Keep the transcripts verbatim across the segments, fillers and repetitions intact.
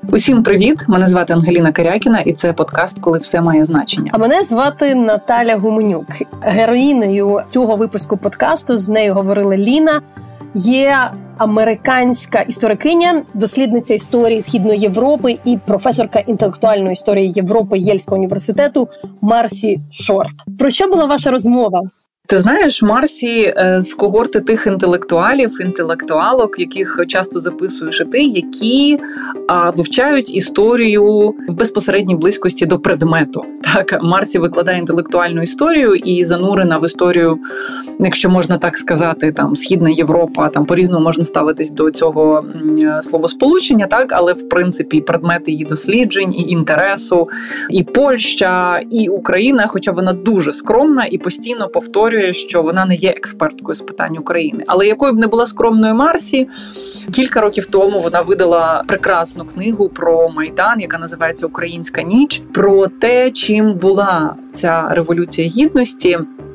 Усім привіт! Мене звати Ангеліна Карякіна, і це подкаст «Коли все має значення». А мене звати Наталя Гуменюк. Героїнею цього випуску подкасту, з нею говорила Ліна, є американська історикиня, дослідниця історії Східної Європи і професорка інтелектуальної історії Європи Єльського університету Марсі Шор. Про що була ваша розмова? Ти знаєш, Марсі з когорти тих інтелектуалів, інтелектуалок, яких часто записуєш і ти, які а, вивчають історію в безпосередній близькості до предмету. Так, Марсі викладає інтелектуальну історію і занурена в історію, якщо можна так сказати, там Східна Європа, там по-різному можна ставитись до цього словосполучення, так, але в принципі предмети її досліджень і інтересу, і Польща, і Україна, хоча вона дуже скромна і постійно повторює, що вона не є експерткою з питань України. Але якою б не була скромною Марсі, кілька років тому вона видала прекрасну книгу про Майдан, яка називається «Українська ніч», про те, чим була ця Революція Гідності,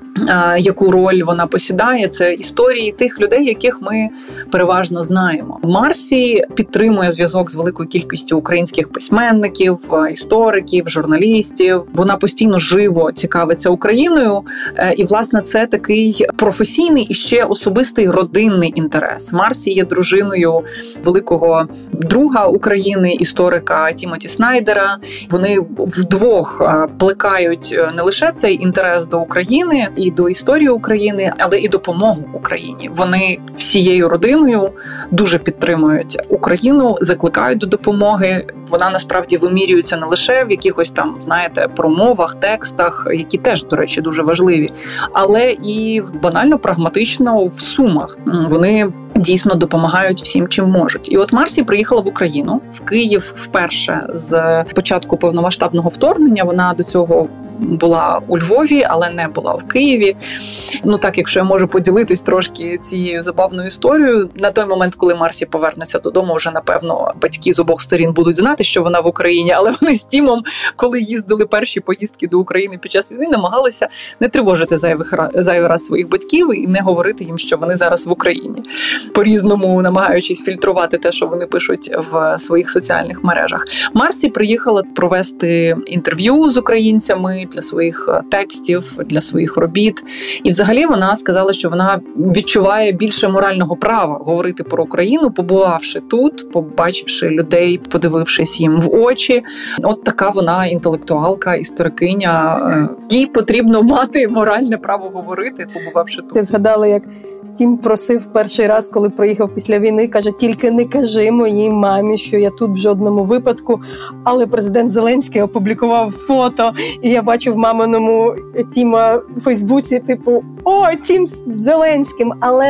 яку роль вона посідає. Це історії тих людей, яких ми переважно знаємо. Марсі підтримує зв'язок з великою кількістю українських письменників, істориків, журналістів. Вона постійно живо цікавиться Україною. І, власне, це такий професійний і ще особистий родинний інтерес. Марсі є дружиною великого друга України, історика Тімоті Снайдера. Вони вдвох плекають не лише цей інтерес до України і до історії України, але і допомогу Україні. Вони всією родиною дуже підтримують Україну, закликають до допомоги. Вона насправді вимірюється не лише в якихось там, знаєте, промовах, текстах, які теж, до речі, дуже важливі, але і банально прагматично в сумах. Вони дійсно допомагають всім, чим можуть. І от Марсі приїхала в Україну, в Київ вперше з початку повномасштабного вторгнення. Вона до цього була у Львові, але не була в Києві. Ну так, якщо я можу поділитись трошки цією забавною історією, на той момент, коли Марсі повернеться додому, вже, напевно, батьки з обох сторін будуть знати, що вона в Україні, але вони з Тімом, коли їздили перші поїздки до України під час війни, намагалися не тривожити зайвих, зайвий раз своїх батьків і не говорити їм, що вони зараз в Україні, по-різному намагаючись фільтрувати те, що вони пишуть в своїх соціальних мережах. Марсі приїхала провести інтерв'ю з українцями для своїх текстів, для своїх робіт. І взагалі вона сказала, що вона відчуває більше морального права говорити про Україну, побувавши тут, побачивши людей, подивившись їм в очі. От така вона інтелектуалка, історикиня. Їй потрібно мати моральне право говорити, побувавши тут. Ти згадала, як Тім просив перший раз, коли приїхав після війни, каже, тільки не кажи моїй мамі, що я тут в жодному випадку. Але президент Зеленський опублікував фото, і я бачу в маминому Тіма в Фейсбуці, типу, о, Тім з Зеленським. Але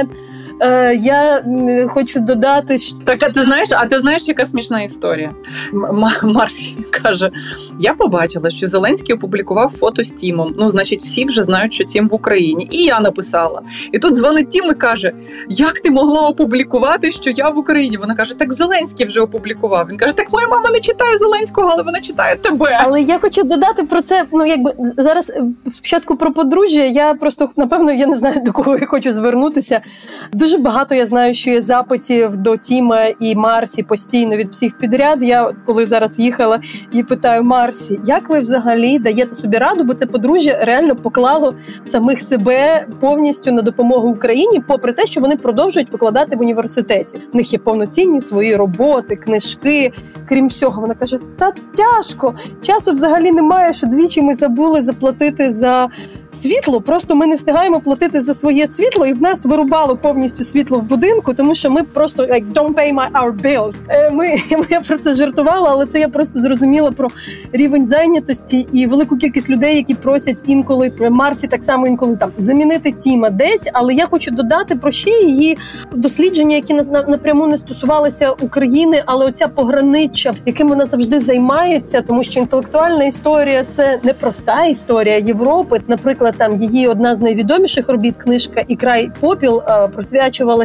е, я хочу додати, що... Так, а ти знаєш, а ти знаєш, яка смішна історія? М- Марсі каже, я побачила, що Зеленський опублікував фото з Тімом. Ну, значить, всі вже знають, що Тім в Україні. І я написала. І тут дзвонить Тім і каже, як ти могла опублікувати, що я в Україні? Вона каже, так Зеленський вже опублікував. Він каже, так моя мама не читає Зеленського, але вона читає тебе. Але я хочу додати про це, ну, якби, зараз спочатку про подружжя, я просто, напевно, я не знаю, до кого я хочу звернутися. Дуже багато я знаю, що є запитів до Тіма і Марсі постійно від всіх підряд. Я, коли зараз їхала, і питаю, Марсі, як ви взагалі даєте собі раду, бо це подружжя реально поклало самих себе повністю на допомогу Україні, попри те, що вони продовжують викладати в університеті. В них є повноцінні свої роботи, книжки, крім всього. Вона каже, та тяжко, часу взагалі немає, що двічі ми забули заплатити за світло, просто ми не встигаємо платити за своє світло, і в нас вирубало повністю світло в будинку, тому що ми просто like, don't pay my our bills. Ми, я про це жартувала, але це я просто зрозуміла про рівень зайнятості і велику кількість людей, які просять інколи, при Марсі так само інколи там замінити Тіма десь, але я хочу додати про ще її дослідження, які напряму не стосувалися України, але оця пограниччя, яким вона завжди займається, тому що інтелектуальна історія – це непроста історія Європи. Наприклад, там її одна з найвідоміших робіт, книжка «І край попіл», присвячувалася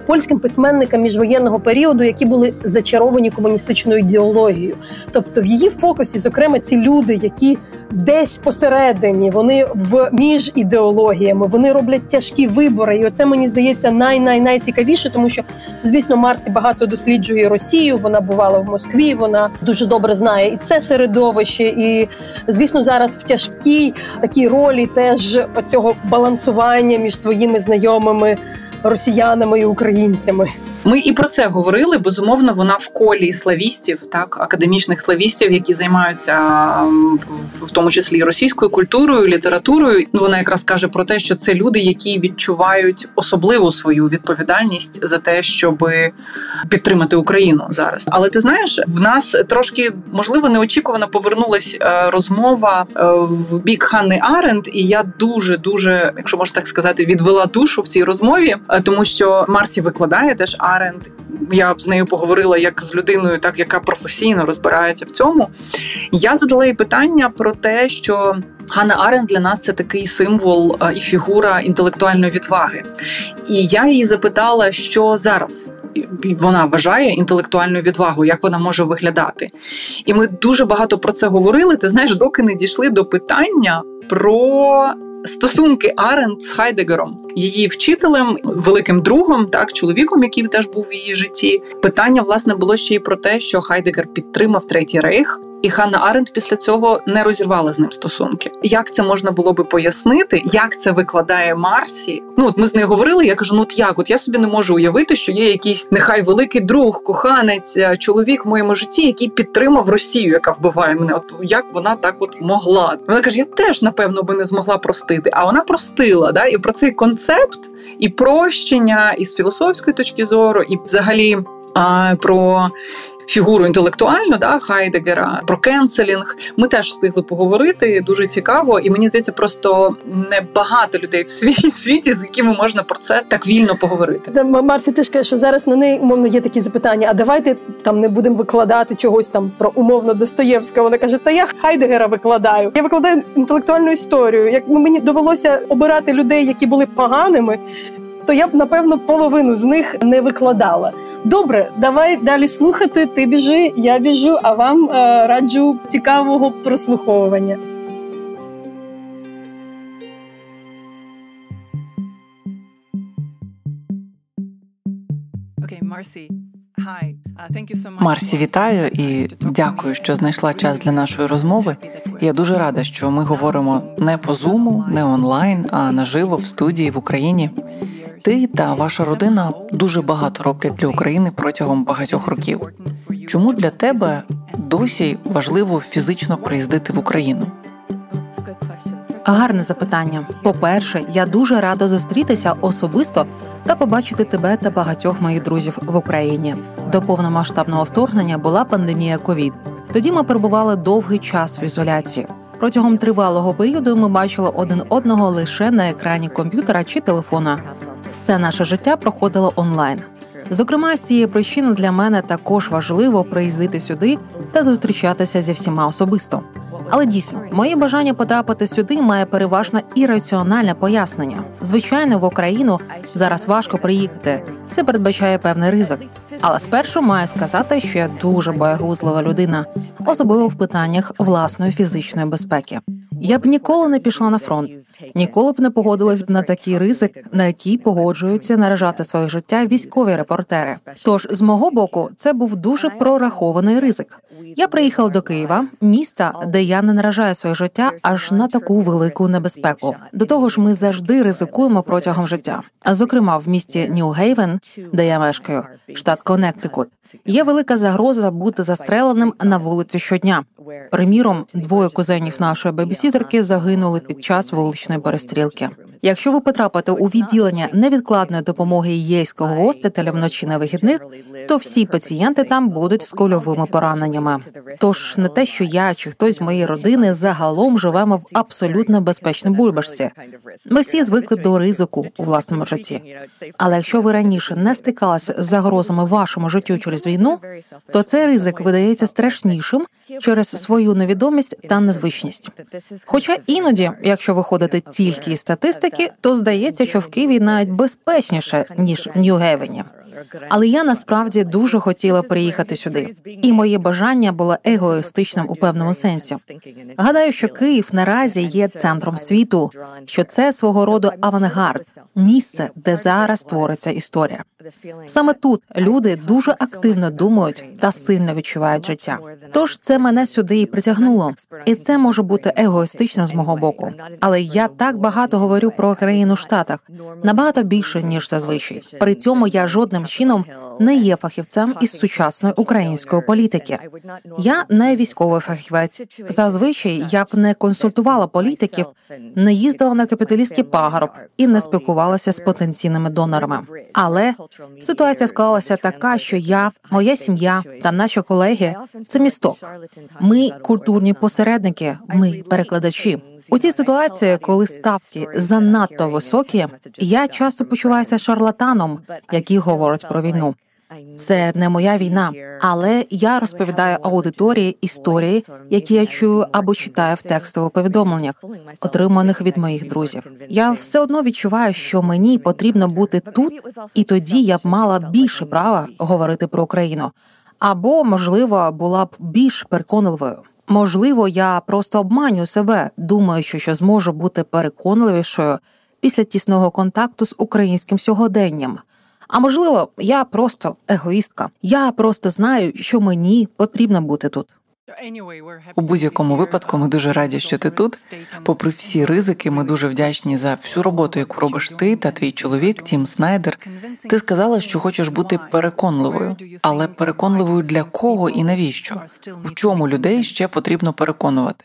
польським письменникам міжвоєнного періоду, які були зачаровані комуністичною ідеологією. Тобто в її фокусі, зокрема, ці люди, які десь посередині, вони в між ідеологіями, вони роблять тяжкі вибори. І оце, мені здається, най-най-найцікавіше, тому що, звісно, Марсі багато досліджує Росію, вона бувала в Москві, вона дуже добре знає і це середовище, і, звісно, зараз в тяжкій такій ролі теж оцього балансування між своїми знайомими росіянами і українцями. Ми і про це говорили. Безумовно, вона в колі славістів, так, академічних славістів, які займаються в тому числі російською культурою, літературою. Вона якраз каже про те, що це люди, які відчувають особливу свою відповідальність за те, щоб підтримати Україну зараз. Але ти знаєш, в нас трошки, можливо, неочікувано повернулась розмова в бік Ханни Аренд, і я дуже-дуже, якщо можна так сказати, відвела душу в цій розмові, тому що Марсі викладає теж Аренд. Я б з нею поговорила як з людиною, так, яка професійно розбирається в цьому. Я задала їй питання про те, що Ханна Аренд для нас – це такий символ і фігура інтелектуальної відваги. І я її запитала, що зараз вона вважає інтелектуальною відвагою, як вона може виглядати. І ми дуже багато про це говорили, ти знаєш, доки не дійшли до питання про стосунки Аренд з Хайдегером, її вчителем, великим другом, так, чоловіком, який теж був в її житті. Питання, власне, було ще й про те, що Хайдегер підтримав Третій Рейх, і Ханна Аренд після цього не розірвала з ним стосунки. Як це можна було би пояснити? Як це викладає Марсі? Ну, от ми з нею говорили, я кажу, ну от як? От я собі не можу уявити, що є якийсь, нехай великий друг, коханець, чоловік в моєму житті, який підтримав Росію, яка вбиває мене. От як вона так от могла? Вона каже, я теж, напевно, би не змогла простити. А вона простила, да? І про цей концепт, і прощення, і з філософської точки зору, і взагалі а, про фігуру інтелектуальну, да, Хайдегера, про кенселінг. Ми теж встигли поговорити, дуже цікаво. І мені здається, просто небагато людей в світі, з якими можна про це так вільно поговорити. Марсі теж каже, що зараз на неї, умовно, є такі запитання, а давайте там не будемо викладати чогось там про, умовно, Достоєвського. Вона каже, та я Хайдегера викладаю. Я викладаю інтелектуальну історію. Як мені довелося обирати людей, які були поганими, то я б, напевно, половину з них не викладала. Добре, давай далі слухати. Ти біжи, я біжу, а вам е, раджу цікавого прослуховування. Марсі, вітаю і дякую, що знайшла час для нашої розмови. Я дуже рада, що ми говоримо не по Зуму, не онлайн, а наживо в студії в Україні. Ти та ваша родина дуже багато роблять для України протягом багатьох років. Чому для тебе досі важливо фізично приїздити в Україну? Гарне запитання. По-перше, я дуже рада зустрітися особисто та побачити тебе та багатьох моїх друзів в Україні. До повномасштабного вторгнення була пандемія ковід. Тоді ми перебували довгий час в ізоляції. Протягом тривалого періоду ми бачили один одного лише на екрані комп'ютера чи телефона. Все наше життя проходило онлайн. Зокрема, з цієї причини для мене також важливо приїздити сюди та зустрічатися зі всіма особисто. Але дійсно, моє бажання потрапити сюди має переважно ірраціональне пояснення. Звичайно, в Україну зараз важко приїхати. Це передбачає певний ризик. Але спершу маю сказати, що я дуже боягузлива людина, особливо в питаннях власної фізичної безпеки. Я б ніколи не пішла на фронт, ніколи б не погодилась б на такий ризик, на який погоджуються наражати своє життя військові репортери. Тож, з мого боку, це був дуже прорахований ризик. Я приїхала до Києва, міста, де я не наражаю своє життя аж на таку велику небезпеку. До того ж, ми завжди ризикуємо протягом життя. А зокрема, в місті Нью-Гейвен, де я мешкаю, штат Коннектикут, є велика загроза бути застреленим на вулиці щодня. Приміром, двоє кузенів нашої бебісітерки загинули під час вуличної перестрілки. Якщо ви потрапите у відділення невідкладної допомоги Єльського госпіталю вночі на вихідних, то всі пацієнти там будуть з кульовими пораненнями. Тож не те, що я чи хтось з моєї родини загалом живемо в абсолютно безпечній бульбашці. Ми всі звикли до ризику у власному житті. Але якщо ви раніше не стикалися з загрозами вашому життю через війну, то цей ризик видається страшнішим через свою невідомість та незвичність. Хоча іноді, якщо ви ходите тільки статистики, то здається, що в Києві навіть безпечніше, ніж в Нью-Гевені. Але я насправді дуже хотіла приїхати сюди. І моє бажання було егоїстичним у певному сенсі. Гадаю, що Київ наразі є центром світу, що це свого роду авангард, місце, де зараз твориться історія. Саме тут люди дуже активно думають та сильно відчувають життя. Тож це мене сюди і притягнуло. І це може бути егоїстично з мого боку. Але я так багато говорю про країну в Штатах, набагато більше, ніж зазвичай. При цьому я жодним чином не є фахівцем із сучасної української політики. Я не військовий фахівець. Зазвичай я б не консультувала політиків, не їздила на капіталістський пагорб і не спілкувалася з потенційними донорами. Але ситуація склалася така, що я, моя сім'я та наші колеги – це місток. Ми культурні посередники, ми перекладачі. У цій ситуації, коли ставки занадто високі, я часто почуваюся шарлатаном, який говорить про війну. Це не моя війна, але я розповідаю аудиторії історії, які я чую або читаю в текстових повідомленнях, отриманих від моїх друзів. Я все одно відчуваю, що мені потрібно бути тут, і тоді я б мала більше права говорити про Україну. Або, можливо, була б більш переконливою. Можливо, я просто обманю себе, думаючи, що зможу бути переконливішою після тісного контакту з українським сьогоденням. А можливо, я просто егоїстка. Я просто знаю, що мені потрібно бути тут. У будь-якому випадку ми дуже раді, що ти тут. Попри всі ризики, ми дуже вдячні за всю роботу, яку робиш ти та твій чоловік, Тім Снайдер. Ти сказала, що хочеш бути переконливою. Але переконливою для кого і навіщо? В чому людей ще потрібно переконувати?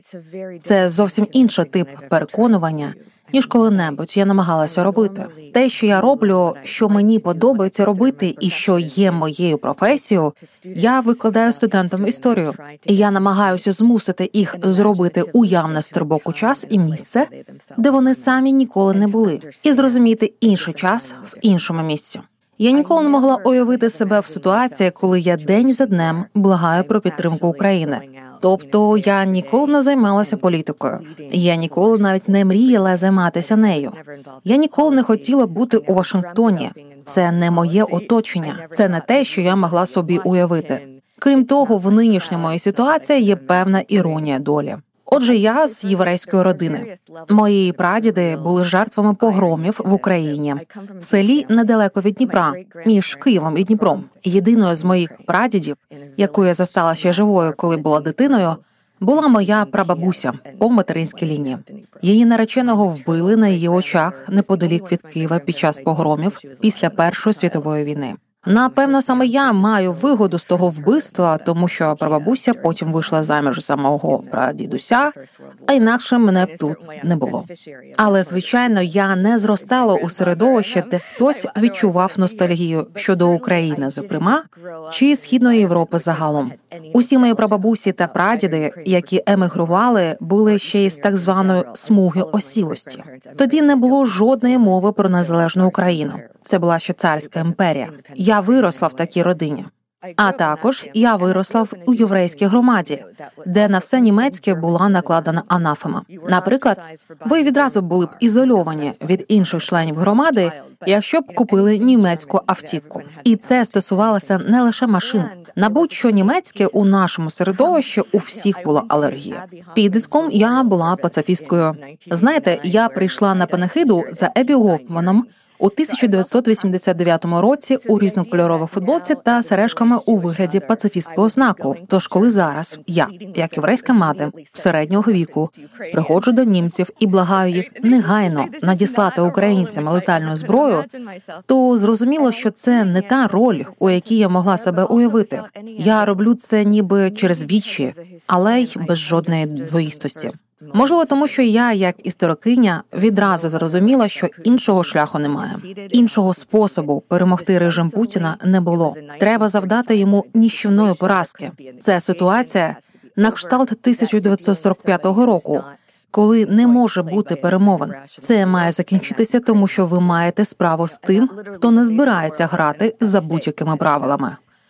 Це зовсім інший тип переконування, ніж коли-небудь я намагалася робити. Те, що я роблю, що мені подобається робити і що є моєю професією, я викладаю студентам історію. І я намагаюся змусити їх зробити уявне стрибок у час і місце, де вони самі ніколи не були, і зрозуміти інший час в іншому місці. Я ніколи не могла уявити себе в ситуації, коли я день за днем благаю про підтримку України. Тобто я ніколи не займалася політикою. Я ніколи навіть не мріяла займатися нею. Я ніколи не хотіла бути у Вашингтоні. Це не моє оточення. Це не те, що я могла собі уявити. Крім того, в нинішній моїй ситуації є певна іронія долі. Отже, я з єврейської родини. Мої прадіди були жертвами погромів в Україні, в селі недалеко від Дніпра, між Києвом і Дніпром. Єдиною з моїх прадідів, яку я застала ще живою, коли була дитиною, була моя прабабуся по материнській лінії. Її нареченого вбили на її очах неподалік від Києва під час погромів після Першої світової війни. Напевно, саме я маю вигоду з того вбивства, тому що прабабуся потім вийшла заміж за мого прадідуся, а інакше мене б тут не було. Але, звичайно, я не зростала у середовищі, де хтось відчував ностальгію щодо України, зокрема, чи Східної Європи загалом. Усі мої прабабусі та прадіди, які емігрували, були ще із так званої смуги осілості. Тоді не було жодної мови про незалежну Україну. Це була ще царська імперія. Я виросла в такій родині. А також я виросла в у єврейській громаді, де на все німецьке була накладена анафема. Наприклад, ви відразу були б ізольовані від інших членів громади, якщо б купили німецьку автівку. І це стосувалося не лише машин. На будь-що німецьке у нашому середовищі у всіх була алергія. Підлітком я була пацифісткою. Знаєте, я прийшла на панахиду за Еббі Гофманом у тисяча дев'ятсот вісімдесят дев'ятому році у різнокольоровій футболці та сережками у вигляді пацифістського знаку. Тож коли зараз я, як єврейська мати середнього віку, приходжу до німців і благаю їх негайно надіслати українцям летальну зброю, то зрозуміло, що це не та роль, у якій я могла себе уявити. Я роблю це ніби через вічі, але й без жодної двоїстості. Можливо, тому що я, як історикиня, відразу зрозуміла, що іншого шляху немає. Іншого способу перемогти режим Путіна не було. Треба завдати йому ніщівної поразки. Це ситуація на кшталт тисяча дев'ятсот сорок п'ятого року, коли не може бути перемовин. Це має закінчитися, тому що ви маєте справу з тим, хто не збирається грати за будь-якими правилами.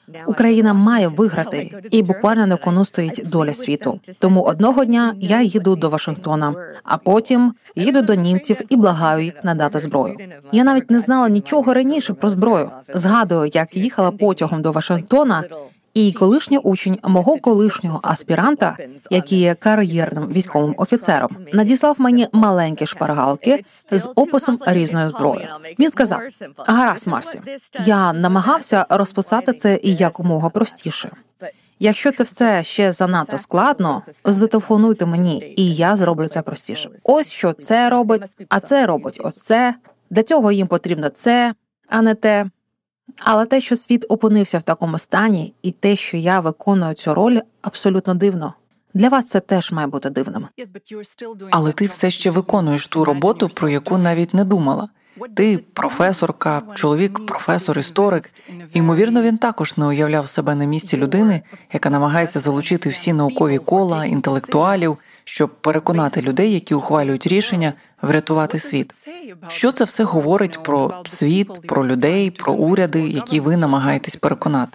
Україна має виграти, і буквально на кону стоїть доля світу. Тому одного дня я їду до Вашингтона, а потім їду до німців і благаю їх надати зброю. Я навіть не знала нічого раніше про зброю. Згадую, як їхала потягом до Вашингтона, і колишній учень мого колишнього аспіранта, який є кар'єрним військовим офіцером, надіслав мені маленькі шпаргалки з описом різної зброї. Він сказав: «Гаразд, Марсі, я намагався розписати це якомога простіше. Якщо це все ще занадто складно, зателефонуйте мені, і я зроблю це простіше. Ось що це робить, а це робить ось це. Для цього їм потрібно це, а не те». Але те, що світ опинився в такому стані, і те, що я виконую цю роль, абсолютно дивно. Для вас це теж має бути дивним. Але ти все ще виконуєш ту роботу, про яку навіть не думала. Ти професорка, чоловік професор-історик. Ймовірно, він також не уявляв себе на місці людини, яка намагається залучити всі наукові кола, інтелектуалів, щоб переконати людей, які ухвалюють рішення, врятувати світ. Що це все говорить про світ, про людей, про уряди, які ви намагаєтесь переконати?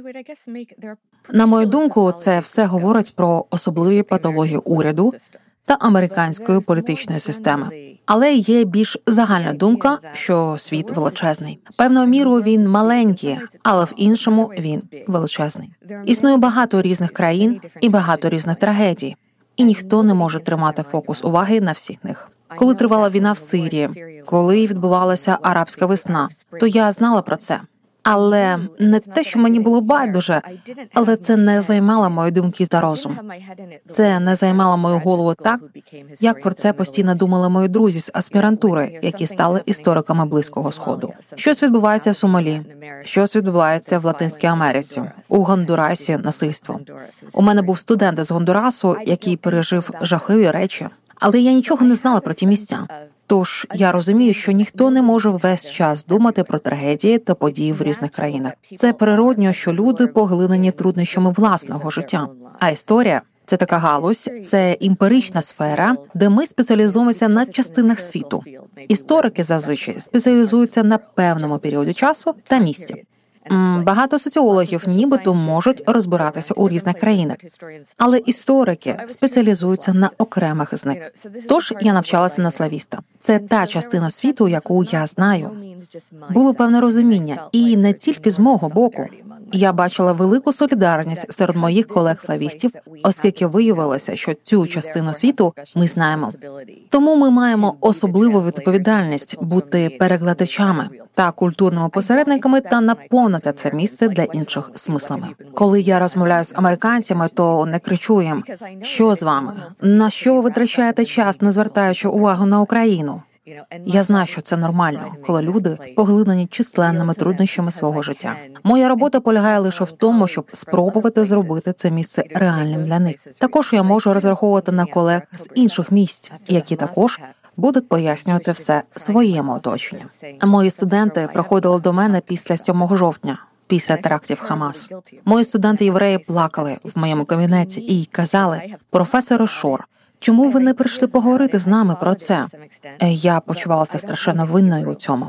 На мою думку, це все говорить про особливі патології уряду та американської політичної системи. Але є більш загальна думка, що світ величезний. Певною мірою він маленький, але в іншому він величезний. Існує багато різних країн і багато різних трагедій. І ніхто не може тримати фокус уваги на всіх них. Коли тривала війна в Сирії, коли відбувалася арабська весна, то я знала про це. Але не те, що мені було байдуже, але це не займало мої думки та розум. Це не займало мою голову так, як про це постійно думали мої друзі з аспірантури, які стали істориками Близького Сходу. Щось відбувається в Сомалі, щось відбувається в Латинській Америці, у Гондурасі насильство. У мене був студент з Гондурасу, який пережив жахливі речі, але я нічого не знала про ті місця. Тож я розумію, що ніхто не може весь час думати про трагедії та події в різних країнах. Це природньо, що люди поглинені труднощами власного життя. А історія – це така галузь, це емпірична сфера, де ми спеціалізуємося на частинах світу. Історики зазвичай спеціалізуються на певному періоді часу та місці. Багато соціологів нібито можуть розбиратися у різних країнах, але історики спеціалізуються на окремих з них. Тож я навчалася на славіста. Це та частина світу, яку я знаю. Було певне розуміння, і не тільки з мого боку. Я бачила велику солідарність серед моїх колег-славістів, оскільки виявилося, що цю частину світу ми знаємо. Тому ми маємо особливу відповідальність бути перекладачами та культурними посередниками та наповнити це місце для інших смислами. Коли я розмовляю з американцями, то не кричу їм: «Що з вами? На що ви витрачаєте час, не звертаючи увагу на Україну?» Я знаю, що це нормально, коли люди поглинені численними труднощами свого життя. Моя робота полягає лише в тому, щоб спробувати зробити це місце реальним для них. Також я можу розраховувати на колег з інших місць, які також будуть пояснювати все своєму оточенню. Мої студенти приходили до мене після сьомого жовтня, після терактів Хамас. Мої студенти-євреї плакали в моєму кабінеті і казали: «Професоре Шор, чому ви не прийшли поговорити з нами про це?» Я почувалася страшенно винною у цьому.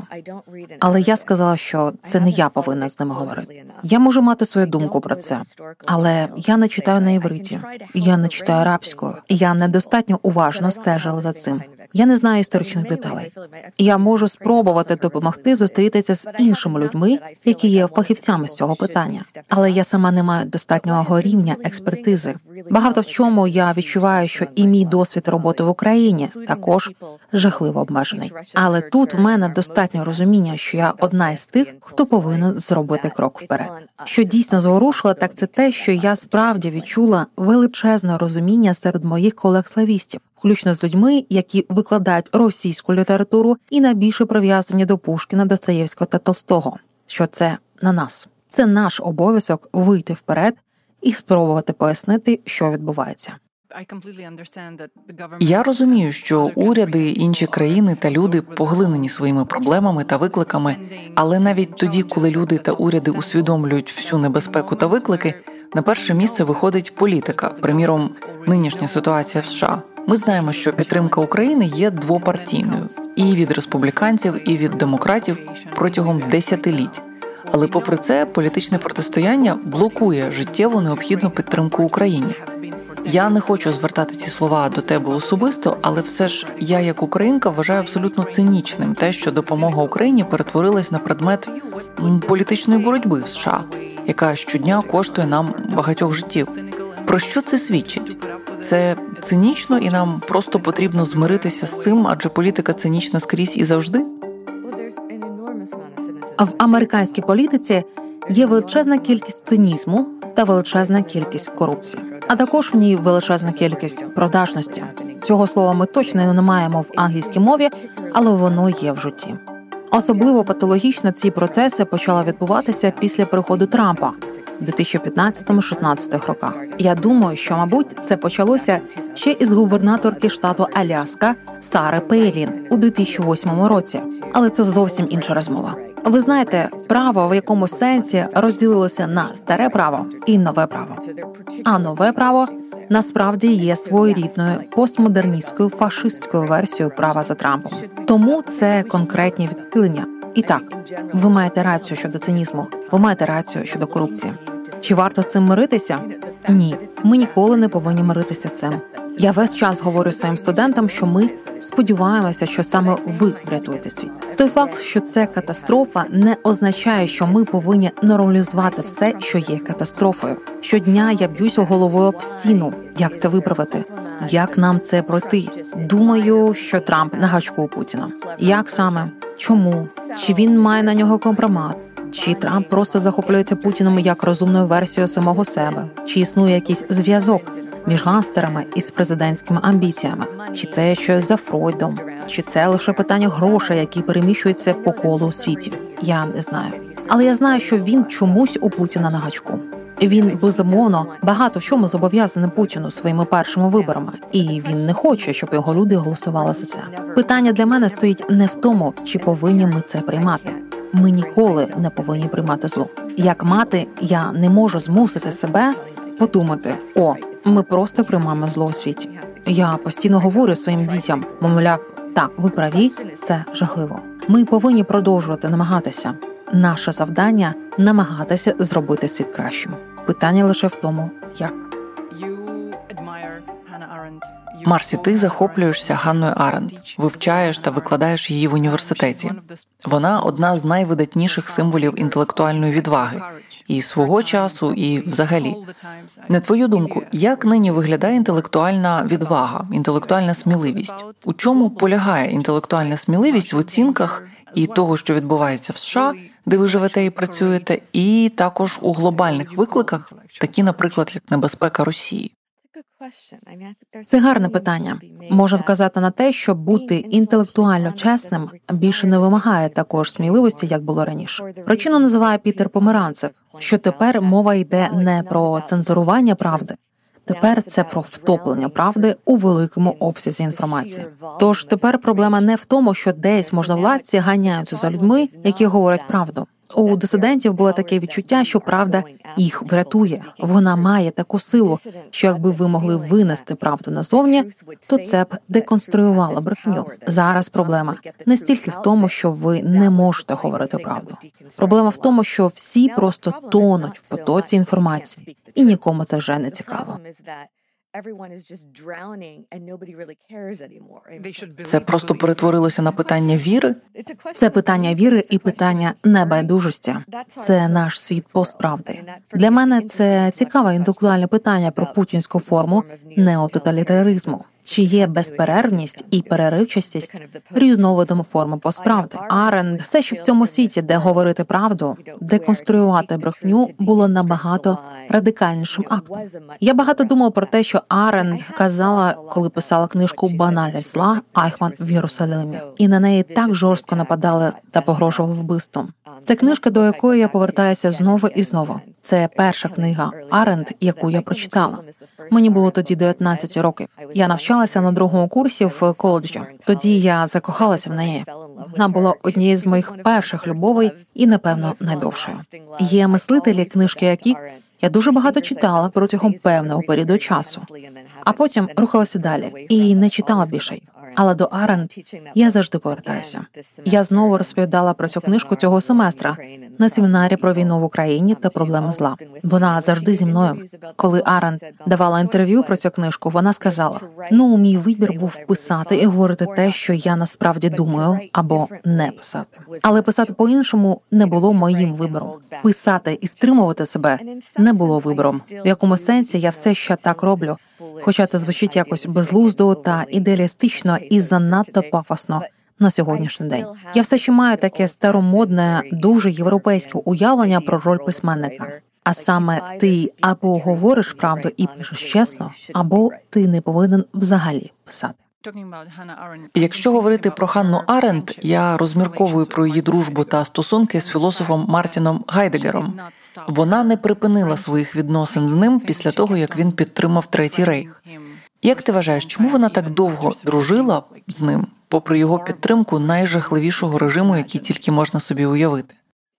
Але я сказала, що це не я повинна з ними говорити. Я можу мати свою думку про це, але я не читаю на івриті, я не читаю арабською, я недостатньо уважно стежила за цим. Я не знаю історичних деталей. Я можу спробувати допомогти зустрітися з іншими людьми, які є фахівцями з цього питання. Але я сама не маю достатнього рівня експертизи. Багато в чому я відчуваю, що і мій досвід роботи в Україні також жахливо обмежений. Але тут в мене достатньо розуміння, що я одна із тих, хто повинен зробити крок вперед. Що дійсно зворушило, так це те, що я справді відчула величезне розуміння серед моїх колег-славістів, включно з людьми, які викладають російську літературу і найбільше прив'язані до Пушкіна, Достоєвського та Толстого. Що це на нас. Це наш обов'язок вийти вперед і спробувати пояснити, що відбувається. Я розумію, що уряди, інші країни та люди поглинені своїми проблемами та викликами, але навіть тоді, коли люди та уряди усвідомлюють всю небезпеку та виклики, на перше місце виходить політика, приміром, нинішня ситуація в США. Ми знаємо, що підтримка України є двопартійною – і від республіканців, і від демократів протягом десятиліть. Але попри це, політичне протистояння блокує життєво необхідну підтримку Україні. Я не хочу звертати ці слова до тебе особисто, але все ж я, як українка, вважаю абсолютно цинічним те, що допомога Україні перетворилась на предмет політичної боротьби в США, яка щодня коштує нам багатьох життів. Про що це свідчить? Це цинічно, і нам просто потрібно змиритися з цим, адже політика цинічна скрізь і завжди? А в американській політиці є величезна кількість цинізму та величезна кількість корупції. А також в ній величезна кількість продажності. Цього слова ми точно не маємо в англійській мові, але воно є в житті. Особливо патологічно ці процеси почали відбуватися після приходу Трампа у дві тисячі п'ятнадцятому-шістнадцятому роках. Я думаю, що, мабуть, це почалося ще із губернаторки штату Аляска Сари Пейлін у дві тисячі восьмому році. Але це зовсім інша розмова. Ви знаєте, право в якомусь сенсі розділилося на старе право і нове право. А нове право насправді є своєрідною постмодерністською фашистською версією права за Трампом. Тому це конкретні відхилення. І так, ви маєте рацію щодо цинізму, ви маєте рацію щодо корупції. Чи варто цим миритися? Ні, ми ніколи не повинні миритися з цим. Я весь час говорю своїм студентам, що ми сподіваємося, що саме ви врятуєте світ. Той факт, що це катастрофа, не означає, що ми повинні нормалізувати все, що є катастрофою. Щодня я б'юся головою об стіну. Як це виправити? Як нам це пройти? Думаю, що Трамп на гачку у Путіна. Як саме? Чому? Чи він має на нього компромат? Чи Трамп просто захоплюється Путіном як розумною версією самого себе? Чи існує якийсь зв'язок між гангстерами і з президентськими амбіціями? Чи це щось за Фройдом? Чи це лише питання грошей, які переміщуються по колу у світі? Я не знаю. Але я знаю, що він чомусь у Путіна на гачку. Він, безумовно, багато в чому зобов'язаний Путіну своїми першими виборами. І він не хоче, щоб його люди голосували за це. Питання для мене стоїть не в тому, чи повинні ми це приймати. Ми ніколи не повинні приймати зло. Як мати, я не можу змусити себе подумати: о, ми просто приймаємо зло у світі. Я постійно говорю своїм дітям, мовляв, так, ви праві, це жахливо. Ми повинні продовжувати намагатися. Наше завдання – намагатися зробити світ кращим. Питання лише в тому, як. Марсі, ти захоплюєшся Ганною Аренд, вивчаєш та викладаєш її в університеті. Вона одна з найвидатніших символів інтелектуальної відваги. І свого часу, і взагалі. На твою думку, як нині виглядає інтелектуальна відвага, інтелектуальна сміливість? У чому полягає інтелектуальна сміливість в оцінках і того, що відбувається в США, де ви живете і працюєте, і також у глобальних викликах, такі, наприклад, як небезпека Росії? Це гарне питання. Може вказати на те, що бути інтелектуально чесним більше не вимагає також сміливості, як було раніше. Причину називає Пітер Померанцев, що тепер мова йде не про цензурування правди. Тепер це про втоплення правди у великому обсязі інформації. Тож тепер проблема не в тому, що десь можновладці ганяються за людьми, які говорять правду. У дисидентів було таке відчуття, що правда їх врятує. Вона має таку силу, що якби ви могли винести правду назовні, то це б деконструювало брехню. Зараз проблема не стільки в тому, що ви не можете говорити правду. Проблема в тому, що всі просто тонуть в потоці інформації, і нікому це вже не цікаво. Це просто перетворилося на питання віри? Це питання віри і питання небайдужості. Це наш світ постправди. Для мене це цікаве інтелектуальне питання про путінську форму неототалітаризму. Чи є безперервність і переривчастість різновидом форми постправди? Аренд, все, що в цьому світі, де говорити правду, деконструювати брехню, було набагато радикальнішим актом. Я багато думала про те, що Аренд казала, коли писала книжку «Банальність зла. Айхман в Єрусалимі». І на неї так жорстко нападали та погрожували вбивством. Це книжка, до якої я повертаюся знову і знову. Це перша книга Аренд, яку я прочитала. Мені було тоді дев'ятнадцять років. Я навчалася на другому курсі в коледжі. Тоді я закохалася в неї. Вона була однією з моїх перших любовей і, напевно, найдовшою. Є мислителі, книжки яких я дуже багато читала протягом певного періоду часу. А потім рухалася далі і не читала більше. Але до Аренд я завжди повертаюся. Я знову розповідала про цю книжку цього семестра на семінарі про війну в Україні та проблеми зла. Вона завжди зі мною. Коли Аренд давала інтерв'ю про цю книжку, вона сказала: «Ну, мій вибір був писати і говорити те, що я насправді думаю, або не писати. Але писати по-іншому не було моїм вибором. Писати і стримувати себе не було вибором. В якому сенсі я все ще так роблю, хоча це звучить якось безглуздо та ідеалістично і занадто пафосно на сьогоднішній день. Я все ще маю таке старомодне, дуже європейське уявлення про роль письменника. А саме ти або говориш правду і пишеш чесно, або ти не повинен взагалі писати». Якщо говорити про Ханну Аренд, я розмірковую про її дружбу та стосунки з філософом Мартіном Гайдегером. Вона не припинила своїх відносин з ним після того, як він підтримав Третій Рейх. Як ти вважаєш, чому вона так довго дружила з ним, попри його підтримку найжахливішого режиму, який тільки можна собі уявити?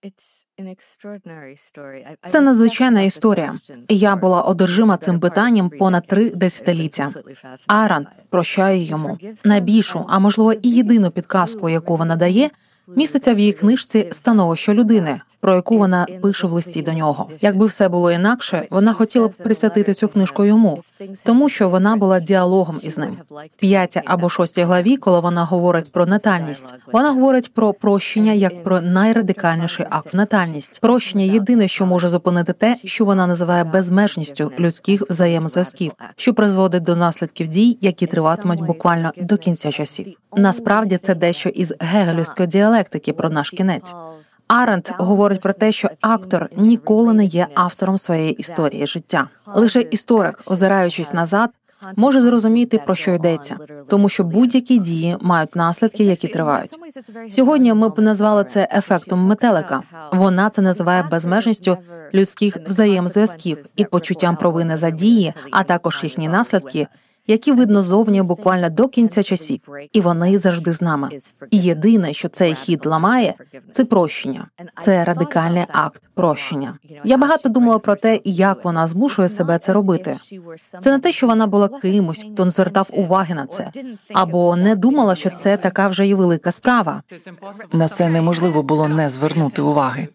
Це надзвичайна історія. Я була одержима цим питанням понад три десятиліття. Аренд прощає йому. Найбільшу, а можливо і єдину підказку, яку вона дає, міститься в її книжці «Становище людини», про яку вона пише в листі до нього. Якби все було інакше, вона хотіла б присвятити цю книжку йому, тому що вона була діалогом із ним. В п'ятій або шостій главі, коли вона говорить про натальність, вона говорить про прощення як про найрадикальніший акт. Натальність. Прощення – єдине, що може зупинити те, що вона називає безмежністю людських взаємозв'язків, що призводить до наслідків дій, які триватимуть буквально до кінця часів. Насправді, це дещо із гегелівської діалектики про наш кінець. Аренд говорить про те, що актор ніколи не є автором своєї історії життя. Лише історик, озираючись назад, може зрозуміти, про що йдеться, тому що будь-які дії мають наслідки, які тривають. Сьогодні ми б назвали це ефектом метелика. Вона це називає безмежністю людських взаємозв'язків і почуттям провини за дії, а також їхні наслідки, які видно зовні буквально до кінця часів, і вони завжди з нами. І єдине, що цей хід ламає, це прощення. Це радикальний акт прощення. Я багато думала про те, як вона змушує себе це робити. Це не те, що вона була кимось, хто не звертав уваги на це, або не думала, що це така вже і велика справа. На це неможливо було не звернути уваги.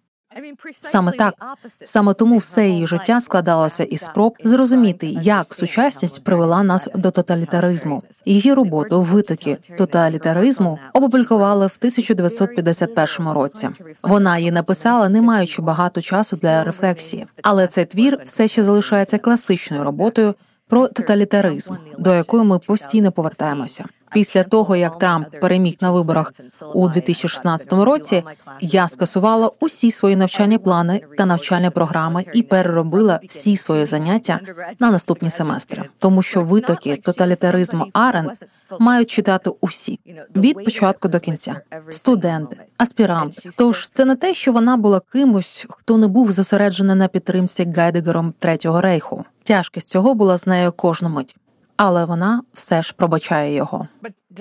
Саме так. Саме тому все її життя складалося із спроб зрозуміти, як сучасність привела нас до тоталітаризму. Її роботу «Витоки тоталітаризму» опублікували в тисяча дев'ятсот п'ятдесят першому році. Вона її написала, не маючи багато часу для рефлексії. Але цей твір все ще залишається класичною роботою про тоталітаризм, до якої ми постійно повертаємося. Після того, як Трамп переміг на виборах у дві тисячі шістнадцятому році, я скасувала усі свої навчальні плани та навчальні програми і переробила всі свої заняття на наступні семестри. Тому що витоки тоталітаризму Аренд мають читати усі, від початку до кінця. Студенти, аспіранти. Тож це не те, що вона була кимось, хто не був зосереджений на підтримці Гайдегером Третього Рейху. Тяжкість цього була з нею кожну мить. Але вона все ж пробачає його.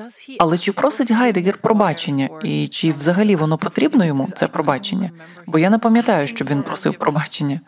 Але чи просить Гайдегер пробачення? І чи взагалі воно потрібно йому, це пробачення? Бо я не пам'ятаю, щоб він просив пробачення.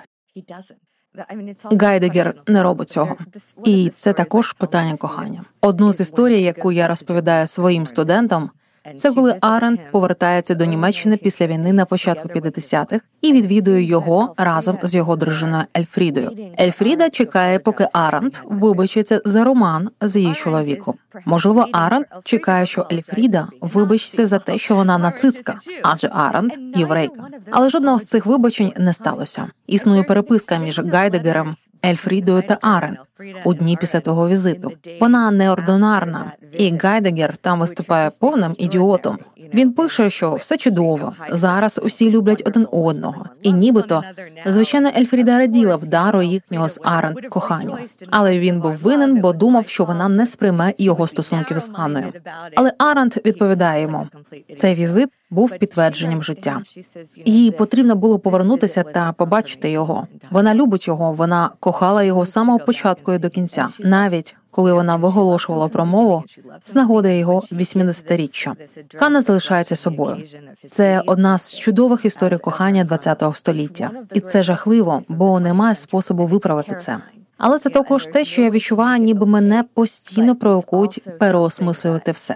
Гайдегер не робить цього. І це також питання кохання. Одну з історій, яку я розповідаю своїм студентам, це коли Аренд повертається до Німеччини після війни на початку п'ятдесятих і відвідує його разом з його дружиною Ельфрідою. Ельфріда чекає, поки Аренд вибачиться за роман з її чоловіком. Можливо, Аренд чекає, що Ельфріда вибачиться за те, що вона нацистка, адже Аренд – єврейка. Але жодного з цих вибачень не сталося. Існує переписка між Гайдегером, Ельфрідою та Аренд у дні після того візиту. Вона неординарна, і Гайдегер там виступає повним ідіотом. Він пише, що все чудово, зараз усі люблять один одного. І нібито, звичайно, Ельфріда раділа вдару їхнього з Аренд коханню. Але він був винен, бо думав, що вона не сприйме його стосунків з Анною. Але Аренд відповідає йому, цей візит був підтвердженням життя. Їй потрібно було повернутися та побачити його. Вона любить його, вона кохала його з самого початку і до кінця. Навіть коли вона виголошувала промову з нагоди його вісімдесятиріччя. Ханна залишається собою. Це одна з чудових історій кохання ХХ століття. І це жахливо, бо немає способу виправити це. Але це також те, що я відчуваю, ніби мене постійно провокують переосмислювати все.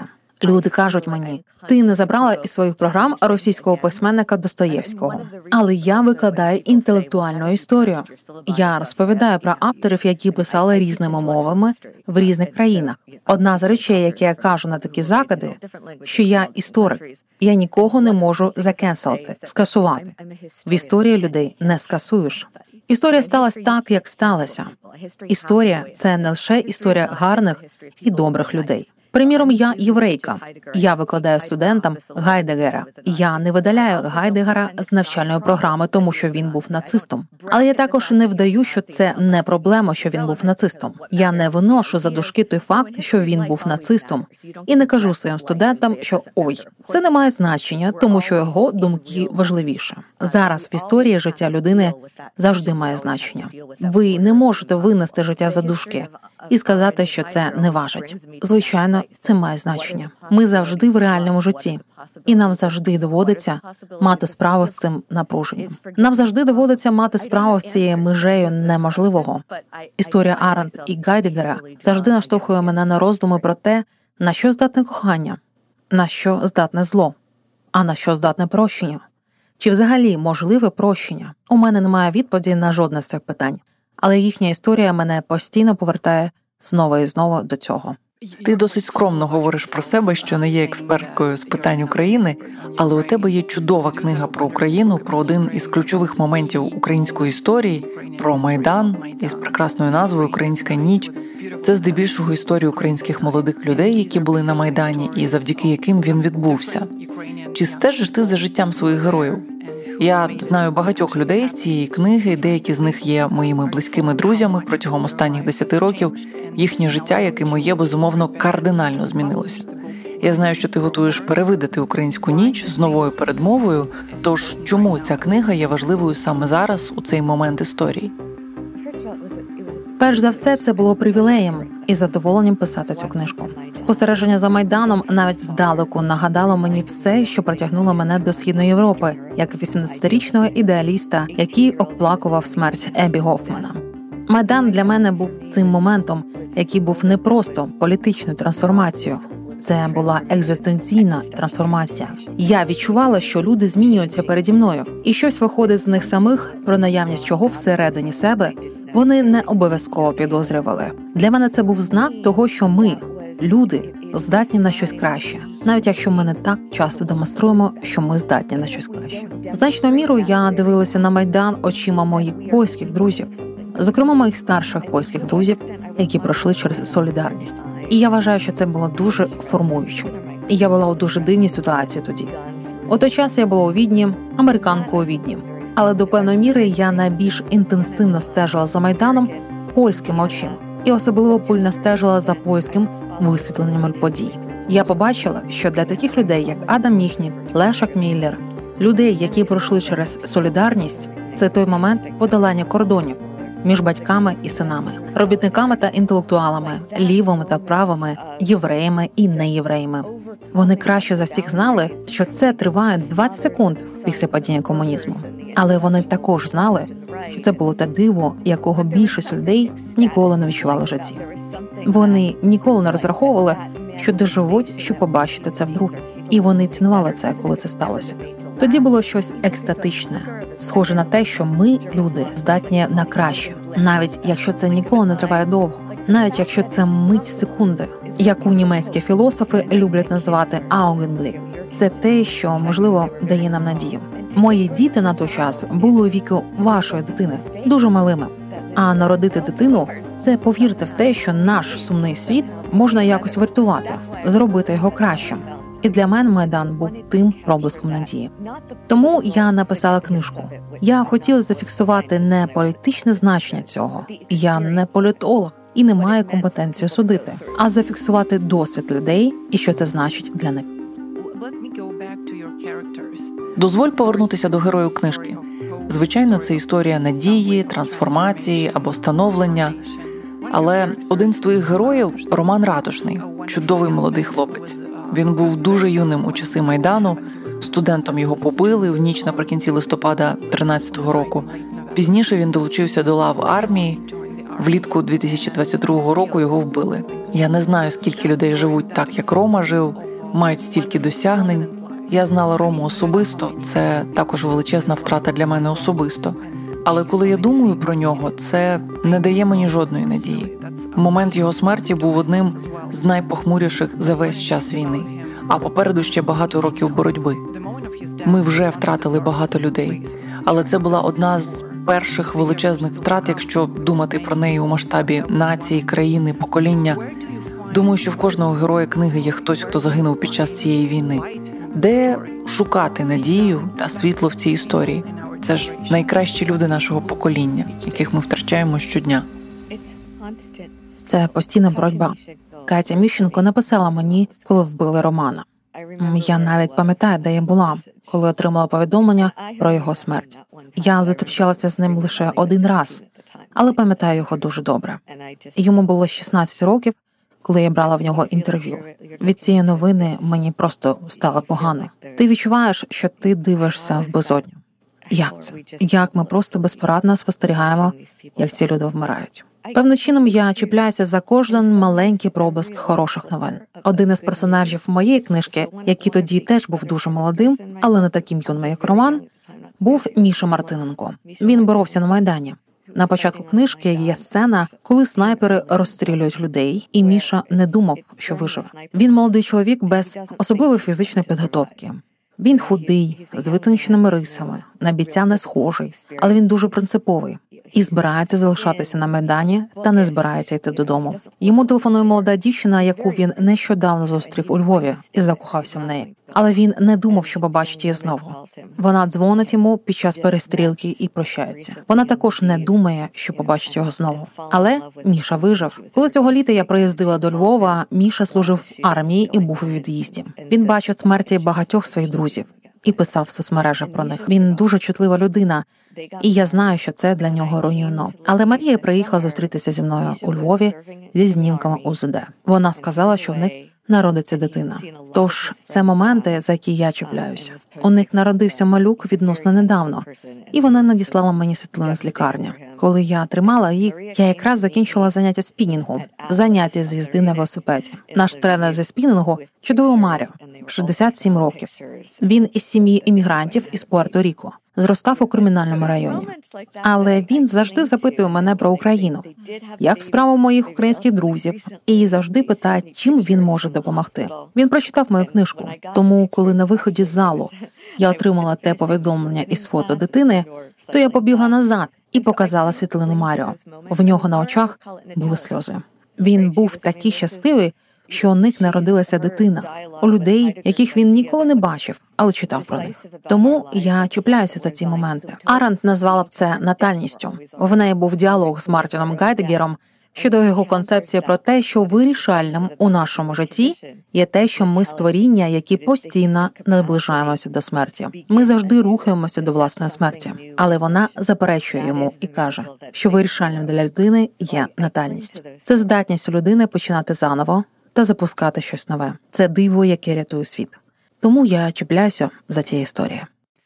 Люди кажуть мені, ти не забрала із своїх програм російського письменника Достоєвського. Але я викладаю інтелектуальну історію. Я розповідаю про авторів, які писали різними мовами в різних країнах. Одна з речей, які я кажу на такі закиди, що я історик. Я нікого не можу закенселити, скасувати. В історії людей не скасуєш. Історія сталася так, як сталася. Історія – це не лише історія гарних і добрих людей. Приміром, я єврейка. Я викладаю студентам Гайдегера. Я не видаляю Гайдегера з навчальної програми, тому що він був нацистом. Але я також не вдаю, що це не проблема, що він був нацистом. Я не виношу за дужки той факт, що він був нацистом. І не кажу своїм студентам, що «ой, це не має значення, тому що його думки важливіше». Зараз в історії життя людини завжди має значення. Ви не можете винести життя за дужки і сказати, що це не важить. Звичайно, це має значення. Ми завжди в реальному житті. І нам завжди доводиться мати справу з цим напруженням. Нам завжди доводиться мати справу з цією межею неможливого. Історія Арендт і Гайдегера завжди наштовхує мене на роздуми про те, на що здатне кохання, на що здатне зло, а на що здатне прощення. Чи взагалі можливе прощення? У мене немає відповіді на жодне з цих питань. Але їхня історія мене постійно повертає знову і знову до цього. Ти досить скромно говориш про себе, що не є експерткою з питань України, але у тебе є чудова книга про Україну, про один із ключових моментів української історії, про Майдан із прекрасною назвою «Українська ніч». Це здебільшого історія українських молодих людей, які були на Майдані і завдяки яким він відбувся. Чи стежиш ти за життям своїх героїв? Я знаю багатьох людей з цієї книги, деякі з них є моїми близькими друзями протягом останніх десяти років. Їхнє життя, як і моє, безумовно, кардинально змінилося. Я знаю, що ти готуєш перевидати «Українську ніч» з новою передмовою, тож чому ця книга є важливою саме зараз, у цей момент історії? Перш за все, це було привілеєм і задоволенням писати цю книжку. Спостереження за Майданом навіть здалеку нагадало мені все, що притягнуло мене до Східної Європи, як вісімнадцятирічного ідеаліста, який оплакував смерть Еббі Гофмана. Майдан для мене був цим моментом, який був не просто політичною трансформацією. Це була екзистенційна трансформація. Я відчувала, що люди змінюються переді мною, і щось виходить з них самих, про наявність чого всередині себе вони не обов'язково підозрювали. Для мене це був знак того, що ми, люди, здатні на щось краще, навіть якщо ми не так часто демонструємо, що ми здатні на щось краще. Значною мірою я дивилася на Майдан очима моїх польських друзів, зокрема моїх старших польських друзів, які пройшли через солідарність. І я вважаю, що це було дуже формуючим. І я була у дуже дивній ситуації тоді. У той час я була у Відні, американкою у Відні. Але до певної міри я найбільш інтенсивно стежила за Майданом польськими очима. І особливо пильно стежила за польським висвітленням подій. Я побачила, що для таких людей, як Адам Міхнік, Лешак Міллер, людей, які пройшли через солідарність, це той момент подолання кордонів між батьками і синами, робітниками та інтелектуалами, лівими та правими, євреями і неєвреями. Вони краще за всіх знали, що це триває двадцять секунд після падіння комунізму. Але вони також знали, що це було те диво, якого більшість людей ніколи не відчували в житті. Вони ніколи не розраховували, що доживуть, щоб побачити це вдруге. І вони цінували це, коли це сталося. Тоді було щось екстатичне, схоже на те, що ми, люди, здатні на краще, навіть якщо це ніколи не триває довго, навіть якщо це мить секунди, яку німецькі філософи люблять називати «Augenblick». Це те, що, можливо, дає нам надію. Мої діти на той час були у віку вашої дитини, дуже малими. А народити дитину – це повірте в те, що наш сумний світ можна якось врятувати, зробити його кращим. І для мене Майдан був тим проблиском надії. Тому я написала книжку. Я хотіла зафіксувати не політичне значення цього. Я не політолог і не маю компетенції судити, а зафіксувати досвід людей і що це значить для них. Дозволь повернутися до героїв книжки. Звичайно, це історія надії, трансформації або становлення. Але один з твоїх героїв – Роман Ратушний, чудовий молодий хлопець. Він був дуже юним у часи Майдану, студентом його побили в ніч наприкінці листопада тринадцятого року. Пізніше він долучився до лав армії, влітку дві тисячі двадцять другого року його вбили. Я не знаю, скільки людей живуть так, як Рома жив. мають стільки досягнень. Я знала Рому особисто, це також величезна втрата для мене особисто. Але коли я думаю про нього, це не дає мені жодної надії. Момент його смерті був одним з найпохмуріших за весь час війни. А попереду ще багато років боротьби. Ми вже втратили багато людей. Але це була одна з перших величезних втрат, якщо думати про неї у масштабі нації, країни, покоління. Думаю, що в кожного героя книги є хтось, хто загинув під час цієї війни. Де шукати надію та світло в цій історії? Це ж найкращі люди нашого покоління, яких ми втрачаємо щодня. Це постійна боротьба. Катя Міщенко написала мені, коли вбили Романа. Я навіть пам'ятаю, де я була, коли отримала повідомлення про його смерть. Я зустрічалася з ним лише один раз, але пам'ятаю його дуже добре. Йому було шістнадцять років, коли я брала в нього інтерв'ю. Від цієї новини мені просто стало погано. Ти відчуваєш, що ти дивишся в безодню. Як це? Як ми просто безпорадно спостерігаємо, як ці люди вмирають? Певним чином я чіпляюся за кожен маленький проблиск хороших новин. Один із персонажів моєї книжки, який тоді теж був дуже молодим, але не таким юним, як Роман, був Міша Мартиненко. Він боровся на Майдані. На початку книжки є сцена, коли снайпери розстрілюють людей, і Міша не думав, що виживе. Він молодий чоловік без особливої фізичної підготовки. Він худий, з витонченими рисами, на бійця не схожий, але він дуже принциповий. І збирається залишатися на Майдані та не збирається йти додому. Йому телефонує молода дівчина, яку він нещодавно зустрів у Львові і закохався в неї. Але він не думав, що побачить її знову. Вона дзвонить йому під час перестрілки і прощається. Вона також не думає, що побачить його знову. Але Міша вижив. Коли цього літа я приїздила до Львова, Міша служив в армії і був у від'їзді. Він бачив смерті багатьох своїх друзів і писав в соцмережах про них. Він дуже чутлива людина, і я знаю, що це для нього руйнівно. Але Марія приїхала зустрітися зі мною у Львові зі знімками У З Д. Вона сказала, що в них народиться дитина. Тож це моменти, за які я чіпляюся. У них народився малюк відносно недавно, і вона надіслала мені світлини з лікарні. Коли я тримала їх, я якраз закінчила заняття спінінгу, заняття з їзди на велосипеді. Наш тренер зі спінінгу – чудовий Маріо, шістдесят сім років. Він із сім'ї іммігрантів із Пуерто-Ріко. Зростав у кримінальному районі. Але він завжди запитує мене про Україну. Як справа моїх українських друзів? І завжди питає, чим він може допомогти. Він прочитав мою книжку. Тому, коли на виході з залу я отримала те повідомлення із фото дитини, то я побігла назад і показала світлину Маріо. В нього на очах були сльози. Він був такий щасливий, що у них народилася дитина, у людей, яких він ніколи не бачив, але читав про них. Тому я чіпляюся за ці моменти. Арендт назвала б це натальністю. В неї був діалог з Мартіном Гайдегером щодо його концепції про те, що вирішальним у нашому житті є те, що ми створіння, які постійно наближаємося до смерті. Ми завжди рухаємося до власної смерті. Але вона заперечує йому і каже, що вирішальним для людини є натальність. Це здатність у людини починати заново та запускати щось нове. Це диво, яке рятує світ. Тому я чіпляюся за ці історії.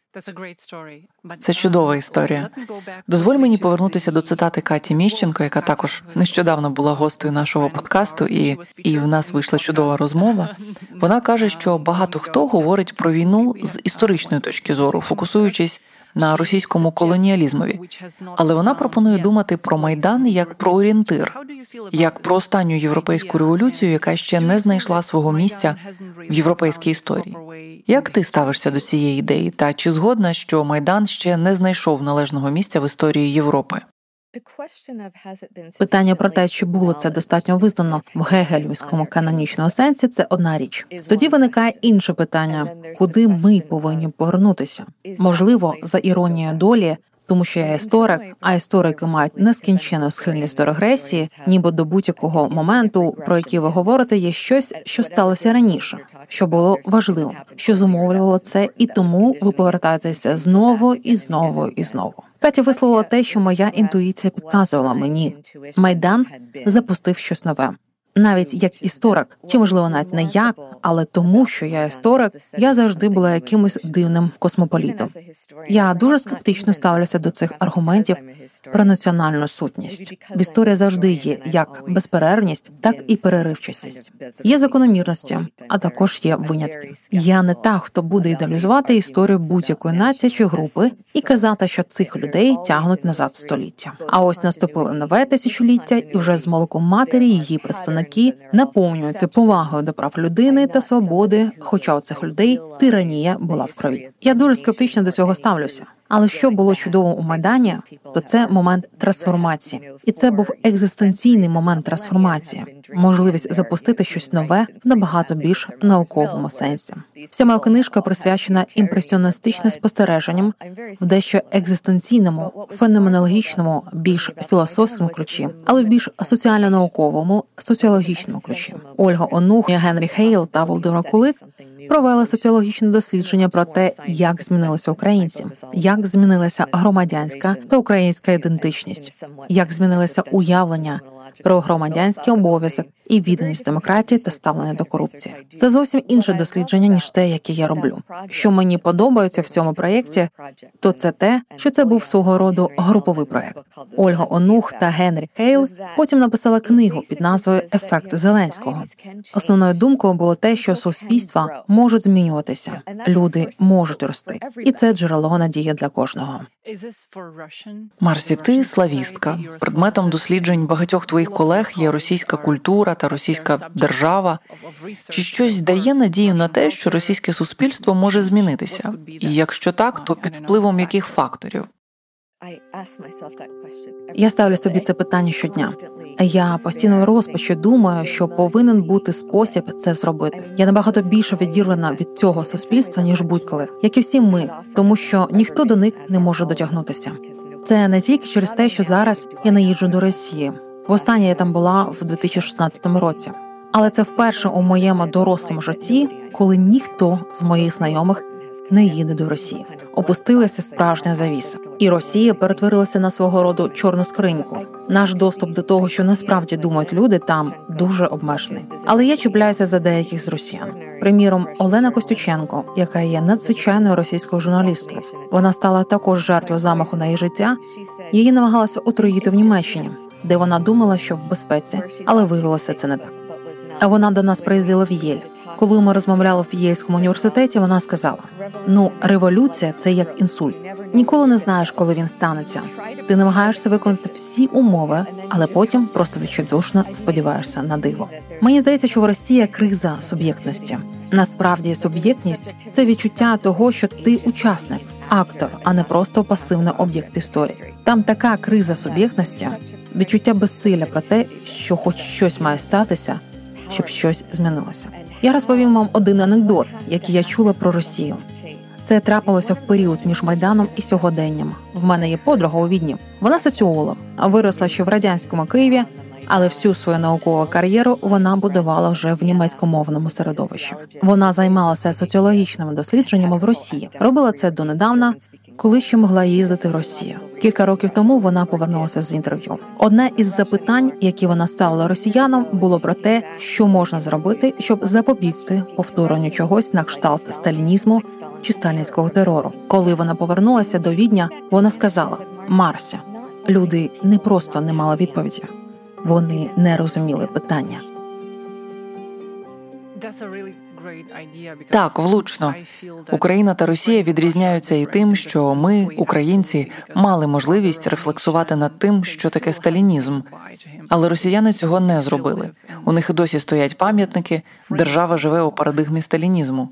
Це чудова історія. Дозволь мені повернутися до цитати Каті Міщенко, яка також нещодавно була гостею нашого подкасту, і, і в нас вийшла чудова розмова. Вона каже, що багато хто говорить про війну з історичної точки зору, фокусуючись на російському колоніалізмові. Але вона пропонує думати про Майдан як про орієнтир, як про останню європейську революцію, яка ще не знайшла свого місця в європейській історії. Як ти ставишся до цієї ідеї? Та чи згодна, що Майдан ще не знайшов належного місця в історії Європи? Питання про те, чи було це достатньо визнано в гегелівському канонічному сенсі, це одна річ. Тоді виникає інше питання, куди ми повинні повернутися? Можливо, за іронією долі, тому що я історик, а історики мають нескінченну схильність до регресії, ніби до будь-якого моменту, про який ви говорите, є щось, що сталося раніше, що було важливим, що зумовлювало це, і тому ви повертаєтеся знову і знову і знову. Катя висловила те, що моя інтуїція підказувала мені. Майдан запустив щось нове. Навіть як історик, чи можливо навіть не як, але тому, що я історик, я завжди була якимось дивним космополітом. Я дуже скептично ставлюся до цих аргументів про національну сутність. В історії завжди є як безперервність, так і переривчастість. Є закономірності, а також є винятки. Я не та, хто буде ідеалізувати історію будь-якої нації чи групи і казати, що цих людей тягнуть назад століття. А ось наступило нове тисячоліття, і вже з молоком матері її представники наповнюються повагою до прав людини та свободи, хоча у цих людей тиранія була в крові. Я дуже скептично до цього ставлюся. Але що було чудово у Майдані, то це момент трансформації. І це був екзистенційний момент трансформації. Можливість запустити щось нове в набагато більш науковому сенсі. Вся моя книжка присвячена імпресіоністичним спостереженням в дещо екзистенційному, феноменологічному, більш філософському ключі, але в більш соціально-науковому, соціологічному ключі. Ольга Онух, Генрі Хейл та Володимир Кулик провели соціологічне дослідження про те, як змінилися українці, як змінилася громадянська та українська ідентичність, як змінилися уявлення про громадянський обов'язок і відданість демократії та ставлення до корупції. Це зовсім інше дослідження, ніж те, яке я роблю. Що мені подобається в цьому проєкті, то це те, що це був свого роду груповий проєкт. Ольга Онух та Генрі Хейл потім написали книгу під назвою «Ефект Зеленського». Основною думкою було те, що суспільства можуть змінюватися, люди можуть рости. І це джерело надії для кожного. Марсі, ти славістка. Предметом досліджень багатьох твоїх колег є російська культура та російська держава. Чи щось дає надію на те, що російське суспільство може змінитися? І якщо так, то під впливом яких факторів? Я ставлю собі це питання щодня. Я постійно в розпачі думаю, що повинен бути спосіб це зробити. Я набагато більше відірвана від цього суспільства, ніж будь-коли. Як і всі ми, тому що ніхто до них не може дотягнутися. Це не тільки через те, що зараз я не їжджу до Росії. Востаннє я там була в дві тисячі шістнадцятому році. Але це вперше у моєму дорослому житті, коли ніхто з моїх знайомих не їде до Росії. Опустилася справжня завіса. І Росія перетворилася на свого роду чорну скриньку. Наш доступ до того, що насправді думають люди, там дуже обмежений. Але я чіпляюся за деяких з росіян. Приміром, Олена Костюченко, яка є надзвичайною російською журналісткою. Вона стала також жертвою замаху на її життя. Її намагалися отруїти в Німеччині, де вона думала, що в безпеці, але виявилося це не так. А вона до нас приїздила в Єль. Коли ми розмовляли в Єльському університеті, вона сказала: «Ну, революція – це як інсульт. Ніколи не знаєш, коли він станеться. Ти намагаєшся виконати всі умови, але потім просто відчайдушно сподіваєшся на диво». Мені здається, що в Росії криза суб'єктності. Насправді, суб'єктність – це відчуття того, що ти учасник, актор, а не просто пасивний об'єкт історії. Там така криза суб'єктності, відчуття безсилля про те, що хоч щось має статися, щоб щось змінилося. Я розповім вам один анекдот, який я чула про Росію. Це трапилося в період між Майданом і сьогоденням. В мене є подруга у Відні. Вона соціолог, а виросла ще в радянському Києві, але всю свою наукову кар'єру вона будувала вже в німецькомовному середовищі. Вона займалася соціологічними дослідженнями в Росії. Робила це донедавна, коли ще могла їздити в Росію. Кілька років тому вона повернулася з інтерв'ю. Одне із запитань, які вона ставила росіянам, було про те, що можна зробити, щоб запобігти повторенню чогось на кшталт сталінізму чи сталінського терору. Коли вона повернулася до Відня, вона сказала: «Марся, люди не просто не мали відповіді, вони не розуміли питання». Так, влучно. Україна та Росія відрізняються і тим, що ми, українці, мали можливість рефлексувати над тим, що таке сталінізм. Але росіяни цього не зробили. У них і досі стоять пам'ятники, держава живе у парадигмі сталінізму.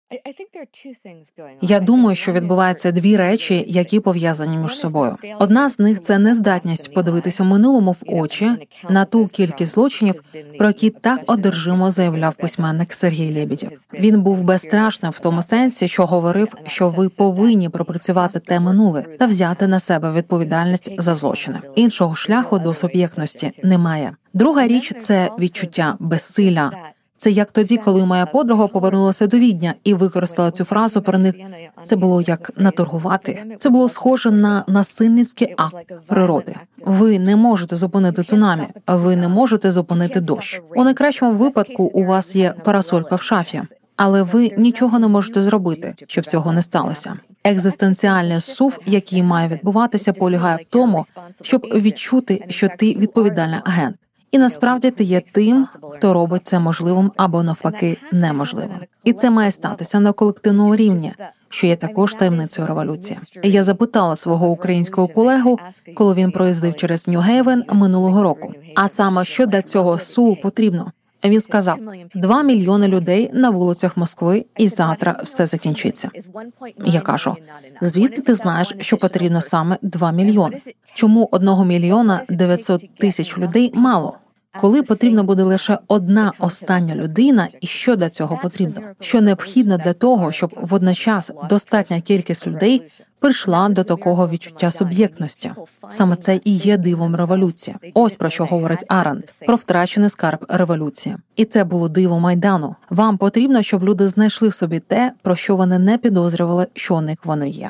Я думаю, що відбуваються дві речі, які пов'язані між собою. Одна з них – це нездатність подивитися минулому в очі на ту кількість злочинів, про які так одержимо заявляв письменник Сергій Лєбєдєв. Він був безстрашним в тому сенсі, що говорив, що ви повинні пропрацювати те минуле та взяти на себе відповідальність за злочини. Іншого шляху до суб'єктності немає. Друга річ – це відчуття безсилля Це як тоді, коли моя подруга повернулася до Відня і використала цю фразу про них. Це було як наторгувати. Це було схоже на насильницький акт природи. Ви не можете зупинити цунамі, а ви не можете зупинити дощ. У найкращому випадку у вас є парасолька в шафі, але ви нічого не можете зробити, щоб цього не сталося. Екзистенціальний зсув, який має відбуватися, полягає в тому, щоб відчути, що ти відповідальний агент. І насправді ти є тим, хто робить це можливим або навпаки неможливим. І це має статися на колективному рівні, що є також таємницею революції. Я запитала свого українського колегу, коли він проїздив через Нью-Гейвен минулого року. А саме, що для цього СУ потрібно? Він сказав, два мільйони людей на вулицях Москви, і завтра все закінчиться. Я кажу, звідки ти знаєш, що потрібно саме два мільйони? Чому одного мільйона дев'ятсот тисяч людей мало? Коли потрібна буде лише одна остання людина, і що для цього потрібно? Що необхідно для того, щоб водночас достатня кількість людей прийшла до такого відчуття суб'єктності? Саме це і є дивом революції. Ось про що говорить Аренд, про втрачений скарб революції. І це було диво Майдану. Вам потрібно, щоб люди знайшли в собі те, про що вони не підозрювали, що у них воно є.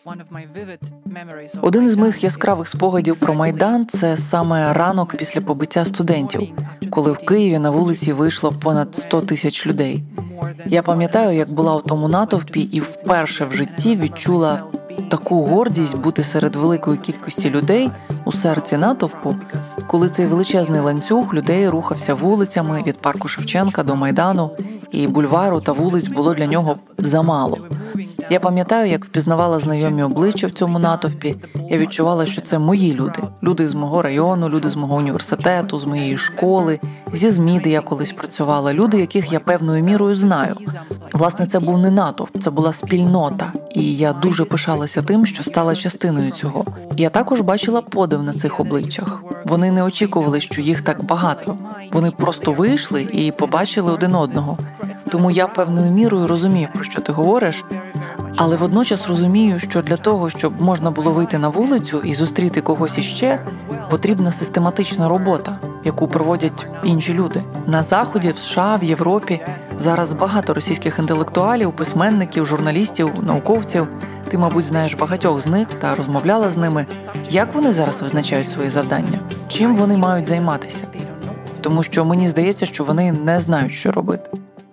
Один із моїх яскравих спогадів про Майдан – це саме ранок після побиття студентів, коли в Києві на вулиці вийшло понад сто тисяч людей. Я пам'ятаю, як була у тому натовпі і вперше в житті відчула таку гордість бути серед великої кількості людей у серці натовпу, коли цей величезний ланцюг людей рухався вулицями від парку Шевченка до Майдану, і бульвару та вулиць було для нього замало. Я пам'ятаю, як впізнавала знайомі обличчя в цьому натовпі. Я відчувала, що це мої люди. Люди з мого району, люди з мого університету, з моєї школи, зі ЗМІ, де я колись працювала. Люди, яких я певною мірою знаю. Власне, це був не натовп, це була спільнота. І я дуже пишалася тим, що стала частиною цього. Я також бачила подив на цих обличчях. Вони не очікували, що їх так багато. Вони просто вийшли і побачили один одного. Тому я певною мірою розумію, про що ти говориш, але водночас розумію, що для того, щоб можна було вийти на вулицю і зустріти когось іще, потрібна систематична робота, яку проводять інші люди. На Заході, в США, в Європі зараз багато російських інтелектуалів, письменників, журналістів, науковців. Ти, мабуть, знаєш багатьох з них та розмовляла з ними. Як вони зараз визначають свої завдання? Чим вони мають займатися? Тому що мені здається, що вони не знають, що робити.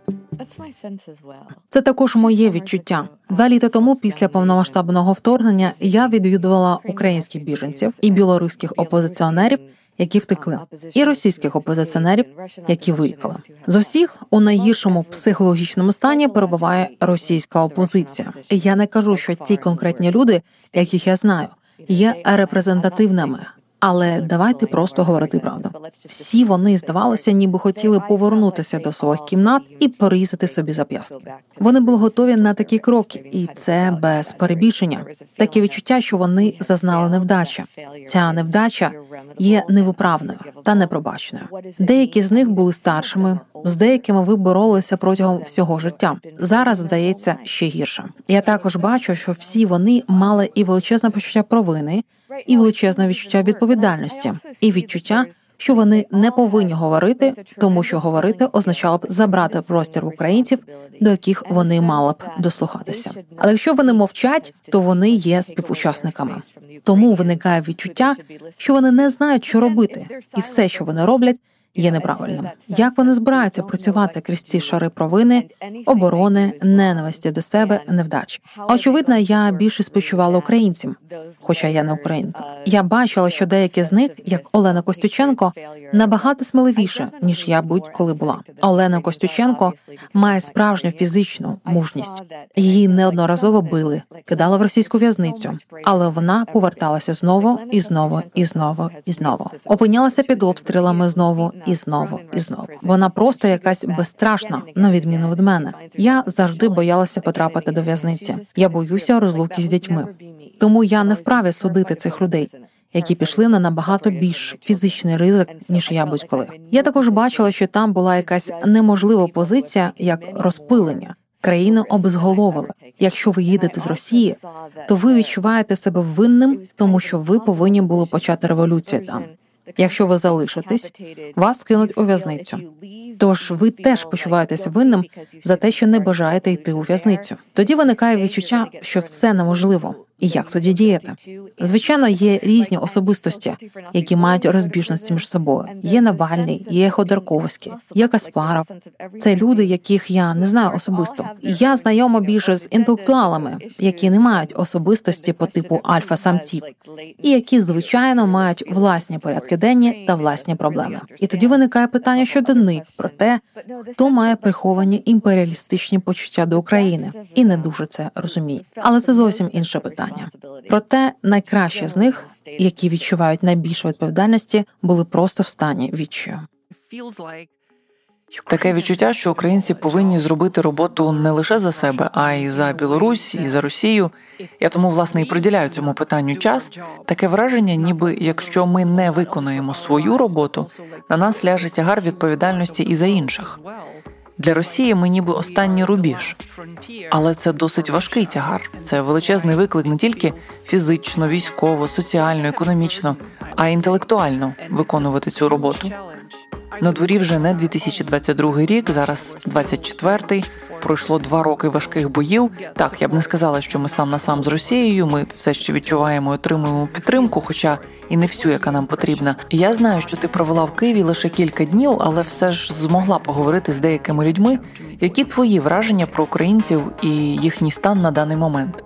Це також моє відчуття. Два літа тому, після повномасштабного вторгнення, я відвідувала українських біженців і білоруських опозиціонерів, які втекли, і російських опозиціонерів, які виїхали. З усіх у найгіршому психологічному стані перебуває російська опозиція. І я не кажу, що ці конкретні люди, яких я знаю, є репрезентативними. Але давайте просто говорити правду. Всі вони, здавалося, ніби хотіли повернутися до своїх кімнат і порізати собі зап'ястки. Вони були готові на такі кроки, і це без перебільшення. Таке відчуття, що вони зазнали невдачі. Ця невдача є невиправною та непробаченою. Деякі з них були старшими, з деякими ви боролися протягом всього життя. Зараз, здається, ще гірше. Я також бачу, що всі вони мали і величезне почуття провини, і величезне відчуття відповідальності, і відчуття, що вони не повинні говорити, тому що говорити означало б забрати простір в українців, до яких вони мали б дослухатися. Але якщо вони мовчать, то вони є співучасниками. Тому виникає відчуття, що вони не знають, що робити, і все, що вони роблять, є неправильним. Як вони збираються працювати крізь ці шари провини, оборони, ненависті до себе, невдач? Очевидно, я більше співчувала українцям, хоча я не українка. Я бачила, що деякі з них, як Олена Костюченко, набагато сміливіше, ніж я будь-коли була. Олена Костюченко має справжню фізичну мужність. Її неодноразово били, кидали в російську в'язницю, але вона поверталася знову і знову і знову і знову. Опинялася під обстрілами знову і знову, і знову. Вона просто якась безстрашна, на відміну від мене. Я завжди боялася потрапити до в'язниці. Я боюся розлуки з дітьми. Тому я не вправі судити цих людей, які пішли на набагато більш фізичний ризик, ніж я будь-коли. Я також бачила, що там була якась неможлива позиція, як розпилення. Країну обезголовили. Якщо ви їдете з Росії, то ви відчуваєте себе винним, тому що ви повинні були почати революцію там. Якщо ви залишитесь, вас кинуть у в'язницю. Тож ви теж почуваєтесь винним за те, що не бажаєте йти у в'язницю. Тоді виникає відчуття, що все неможливо. І як тоді діяти? Звичайно, є різні особистості, які мають розбіжності між собою. Є Навальний, є Ходорковський, є Каспаров. Це люди, яких я не знаю особисто. Я знайома більше з інтелектуалами, які не мають особистості по типу альфа-самців, і які, звичайно, мають власні порядки денні та власні проблеми. І тоді виникає питання щодо них, про те, хто має приховані імперіалістичні почуття до України, і не дуже це розуміє. Але це зовсім інше питання. Проте найкращі з них, які відчувають найбільше відповідальності, були просто в стані відчаю. Таке відчуття, що українці повинні зробити роботу не лише за себе, а й за Білорусь, і за Росію. Я тому, власне, і приділяю цьому питанню час. Таке враження, ніби якщо ми не виконуємо свою роботу, на нас ляже тягар відповідальності і за інших. Для Росії ми ніби останній рубіж. Але це досить важкий тягар. Це величезний виклик не тільки фізично, військово, соціально, економічно, а й інтелектуально виконувати цю роботу. На дворі вже не дві тисячі двадцять другий рік, зараз двадцять четвертий. Пройшло два роки важких боїв. Так, я б не сказала, що ми сам на сам з Росією, ми все ще відчуваємо і отримуємо підтримку, хоча і не всю, яка нам потрібна. Я знаю, що ти провела в Києві лише кілька днів, але все ж змогла поговорити з деякими людьми. Які твої враження про українців і їхній стан на даний момент?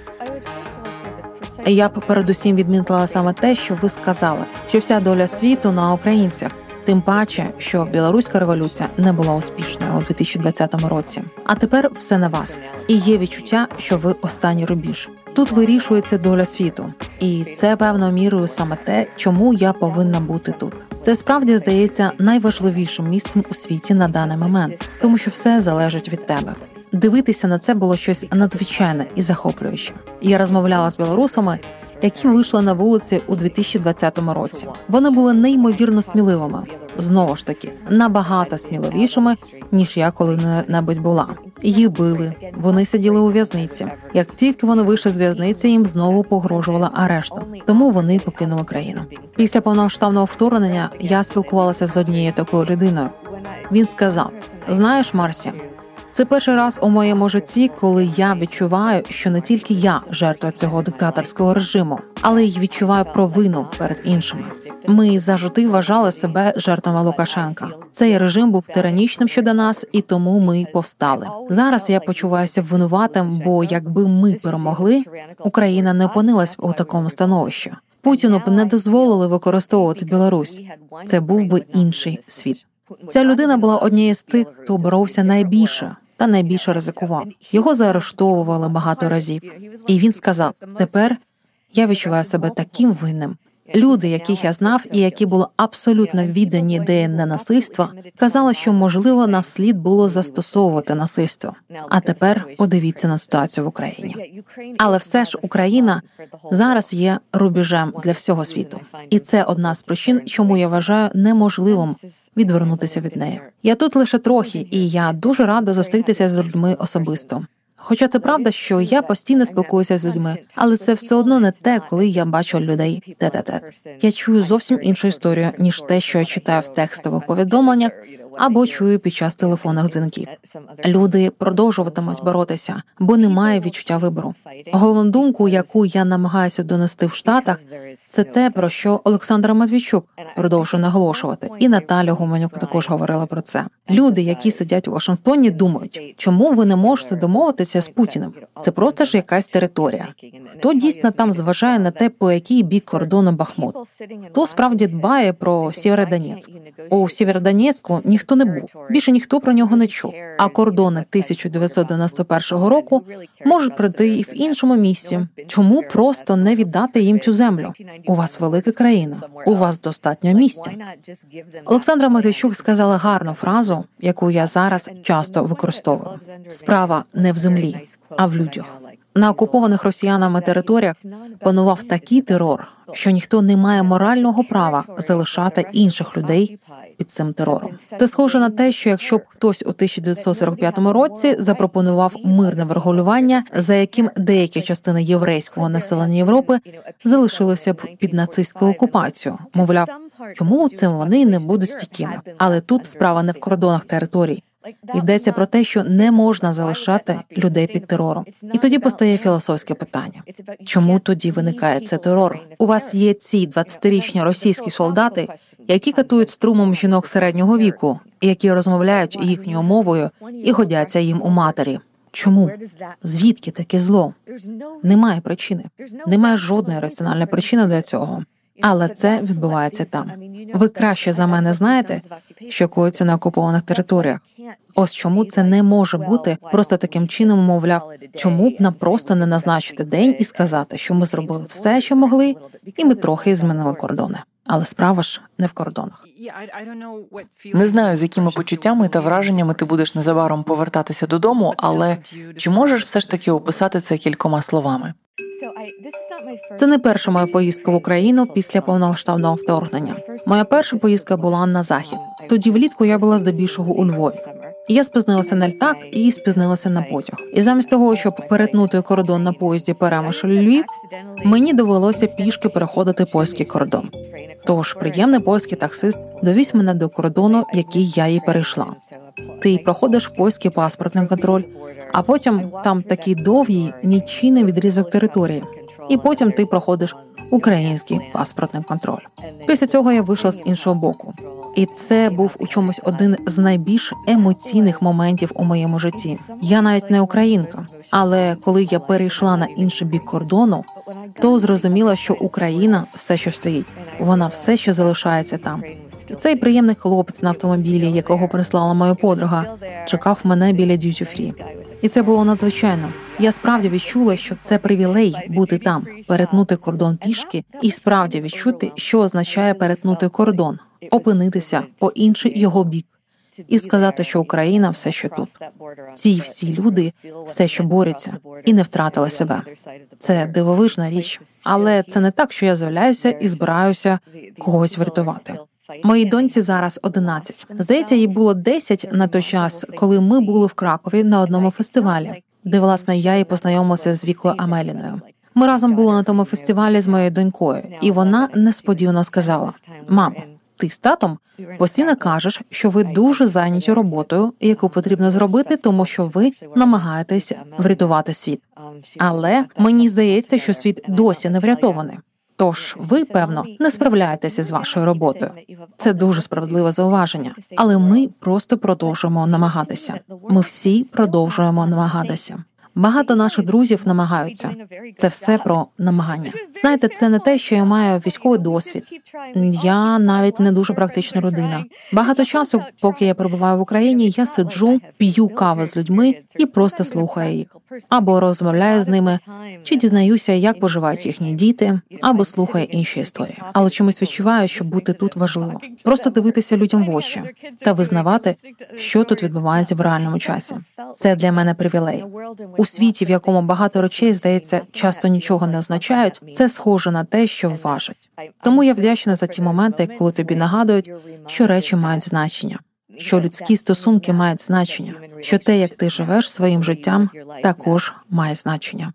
Я б передусім відмітила саме те, що ви сказали, що вся доля світу на українцях. Тим паче, що білоруська революція не була успішною у дві тисячі двадцятому році. А тепер все на вас. І є відчуття, що ви останній рубіж. Тут вирішується доля світу. І це певною мірою саме те, чому я повинна бути тут. Це справді здається найважливішим місцем у світі на даний момент, тому що все залежить від тебе. Дивитися на це було щось надзвичайне і захоплююче. Я розмовляла з білорусами, які вийшли на вулиці у дві тисячі двадцятому році. Вони були неймовірно сміливими. Знову ж таки, набагато сміливішими, ніж я коли-небудь була. Їх били, вони сиділи у в'язниці. Як тільки вони вийшли з в'язниці, їм знову погрожувала арештом. Тому вони покинули країну. Після повномасштабного вторгнення я спілкувалася з однією такою людиною. Він сказав: «Знаєш, Марсі, це перший раз у моєму житті, коли я відчуваю, що не тільки я жертва цього диктаторського режиму, але й відчуваю провину перед іншими. Ми завжди вважали себе жертвами Лукашенка. Цей режим був тиранічним щодо нас, і тому ми повстали. Зараз я почуваюся винуватим, бо якби ми перемогли, Україна не опинилась у такому становищі. Путіну б не дозволили використовувати Білорусь. Це був би інший світ». Ця людина була однією з тих, хто боровся найбільше та найбільше ризикував. Його заарештовували багато разів. І він сказав: «Тепер я відчуваю себе таким винним». Люди, яких я знав і які були абсолютно віддані ідеї ненасильства, казали, що, можливо, нам слід було застосовувати насильство. А тепер подивіться на ситуацію в Україні. Але все ж Україна зараз є рубежем для всього світу. І це одна з причин, чому я вважаю неможливим відвернутися від неї. Я тут лише трохи, і я дуже рада зустрітися з людьми особисто. Хоча це правда, що я постійно спілкуюся з людьми, але це все одно не те, коли я бачу людей тет-а-тет. Я чую зовсім іншу історію, ніж те, що я читаю в текстових повідомленнях або чую під час телефонних дзвінків. Люди продовжуватимуть боротися, бо немає відчуття вибору. Головну думку, яку я намагаюся донести в Штатах, це те, про що Олександра Матвійчук продовжує наголошувати. І Наталя Гуменюк також говорила про це. Люди, які сидять у Вашингтоні, думають, чому ви не можете домовитися з Путіним? Це просто ж якась територія. Хто дійсно там зважає на те, по який бік кордону Бахмут? Хто справді дбає про Сєвєродонецьк? У Сєвєродонецьку ніхто не був. Більше ніхто про нього не чув. А кордони тисяча дев'ятсот дев'яносто першого року можуть прийти і в іншому місці. Чому просто не віддати їм цю землю? У вас велика країна. У вас достатньо місця. Олександра Матвійчук сказала гарну фразу, яку я зараз часто використовую. Справа не в землі, а в людях. На окупованих росіянами територіях панував такий терор, що ніхто не має морального права залишати інших людей під цим терором. Це схоже на те, що якщо б хтось у тисяча дев'ятсот сорок п'ятому році запропонував мирне врегулювання, за яким деякі частини єврейського населення Європи залишилися б під нацистською окупацією. Мовляв, чому це вони не будуть стійкими. Але тут справа не в кордонах територій. Йдеться про те, що не можна залишати людей під терором. І тоді постає філософське питання. Чому тоді виникає цей терор? У вас є ці двадцятирічні російські солдати, які катують струмом жінок середнього віку, які розмовляють їхньою мовою і годяться їм у матері. Чому? Звідки таке зло? Немає причини. Немає жодної раціональної причини для цього. Але це відбувається там. Ви краще за мене знаєте, що коїться на окупованих територіях. Ось чому це не може бути просто таким чином, мовляв, чому б нам просто не назначити день і сказати, що ми зробили все, що могли, і ми трохи змінили кордони. Але справа ж не в кордонах. Не знаю, з якими почуттями та враженнями ти будеш незабаром повертатися додому, але чи можеш все ж таки описати це кількома словами? Це не перша моя поїздка в Україну після повномасштабного вторгнення. Моя перша поїздка була на Захід. Тоді влітку я була здебільшого у Львові. Я спізнилася на літак і спізнилася на потяг. І замість того, щоб перетнути кордон на поїзді Перемишль-Львів, мені довелося пішки переходити польський кордон. Тож приємний польський таксист довіз мене до кордону, який я їй перейшла. Ти проходиш польський паспортний контроль, а потім там такий довгий, нічийний відрізок території. І потім ти проходиш український паспортний контроль. Після цього я вийшла з іншого боку. І це був у чомусь один з найбільш емоційних моментів у моєму житті. Я навіть не українка, але коли я перейшла на інший бік кордону, то зрозуміла, що Україна все, що стоїть. Вона все, що залишається там. І цей приємний хлопець на автомобілі, якого прислала моя подруга, чекав мене біля д'юті-фрі. І це було надзвичайно. Я справді відчула, що це привілей бути там, перетнути кордон пішки і справді відчути, що означає перетнути кордон, опинитися по інший його бік і сказати, що Україна все, що тут. Ці всі люди все, що борються, і не втратили себе. Це дивовижна річ. Але це не так, що я з'являюся і збираюся когось врятувати. Моїй доньці зараз одинадцять. Здається, їй було десять на той час, коли ми були в Кракові на одному фестивалі, де, власне, я і познайомилася з Вікою Амеліною. Ми разом були на тому фестивалі з моєю донькою, і вона несподівано сказала: «Мамо, ти з татом постійно кажеш, що ви дуже зайняті роботою, яку потрібно зробити, тому що ви намагаєтесь врятувати світ. Але мені здається, що світ досі не врятований. Тож ви, певно, не справляєтеся з вашою роботою». Це дуже справедливе зауваження. Але ми просто продовжуємо намагатися. Ми всі продовжуємо намагатися. Багато наших друзів намагаються. Це все про намагання. Знаєте, це не те, що я маю військовий досвід. Я навіть не дуже практична людина. Багато часу, поки я перебуваю в Україні, я сиджу, п'ю каву з людьми і просто слухаю їх. Або розмовляю з ними, чи дізнаюся, як поживають їхні діти, або слухаю інші історії. Але чомусь відчуваю, що бути тут важливо. Просто дивитися людям в очі та визнавати, що тут відбувається в реальному часі. Це для мене привілей. У світі, в якому багато речей, здається, часто нічого не означають, це схоже на те, що важить. Тому я вдячна за ті моменти, коли тобі нагадують, що речі мають значення, що людські стосунки мають значення, що те, як ти живеш своїм життям, також має значення.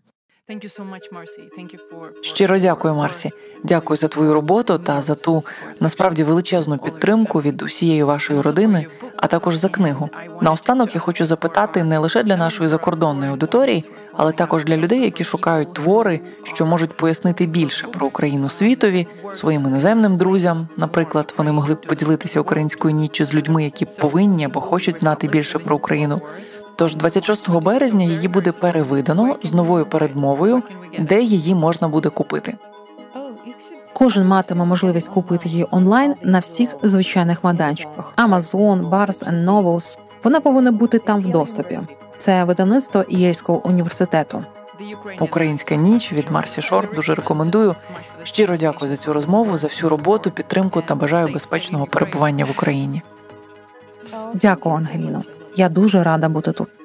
Щиро дякую, Марсі. Дякую за твою роботу та за ту, насправді, величезну підтримку від усієї вашої родини, а також за книгу. Наостанок я хочу запитати не лише для нашої закордонної аудиторії, але також для людей, які шукають твори, що можуть пояснити більше про Україну світові, своїм іноземним друзям. Наприклад, вони могли б поділитися українською ніччю з людьми, які повинні або хочуть знати більше про Україну. Тож двадцять шостого березня її буде перевидано з новою передмовою, де її можна буде купити. Кожен матиме можливість купити її онлайн на всіх звичайних майданчиках. Amazon, Barnes енд Nobles. Вона повинна бути там в доступі. Це видавництво Єльського університету. «Українська ніч» від Марсі Шор дуже рекомендую. Щиро дякую за цю розмову, за всю роботу, підтримку та бажаю безпечного перебування в Україні. Дякую, Ангеліно. Я дуже рада бути тут.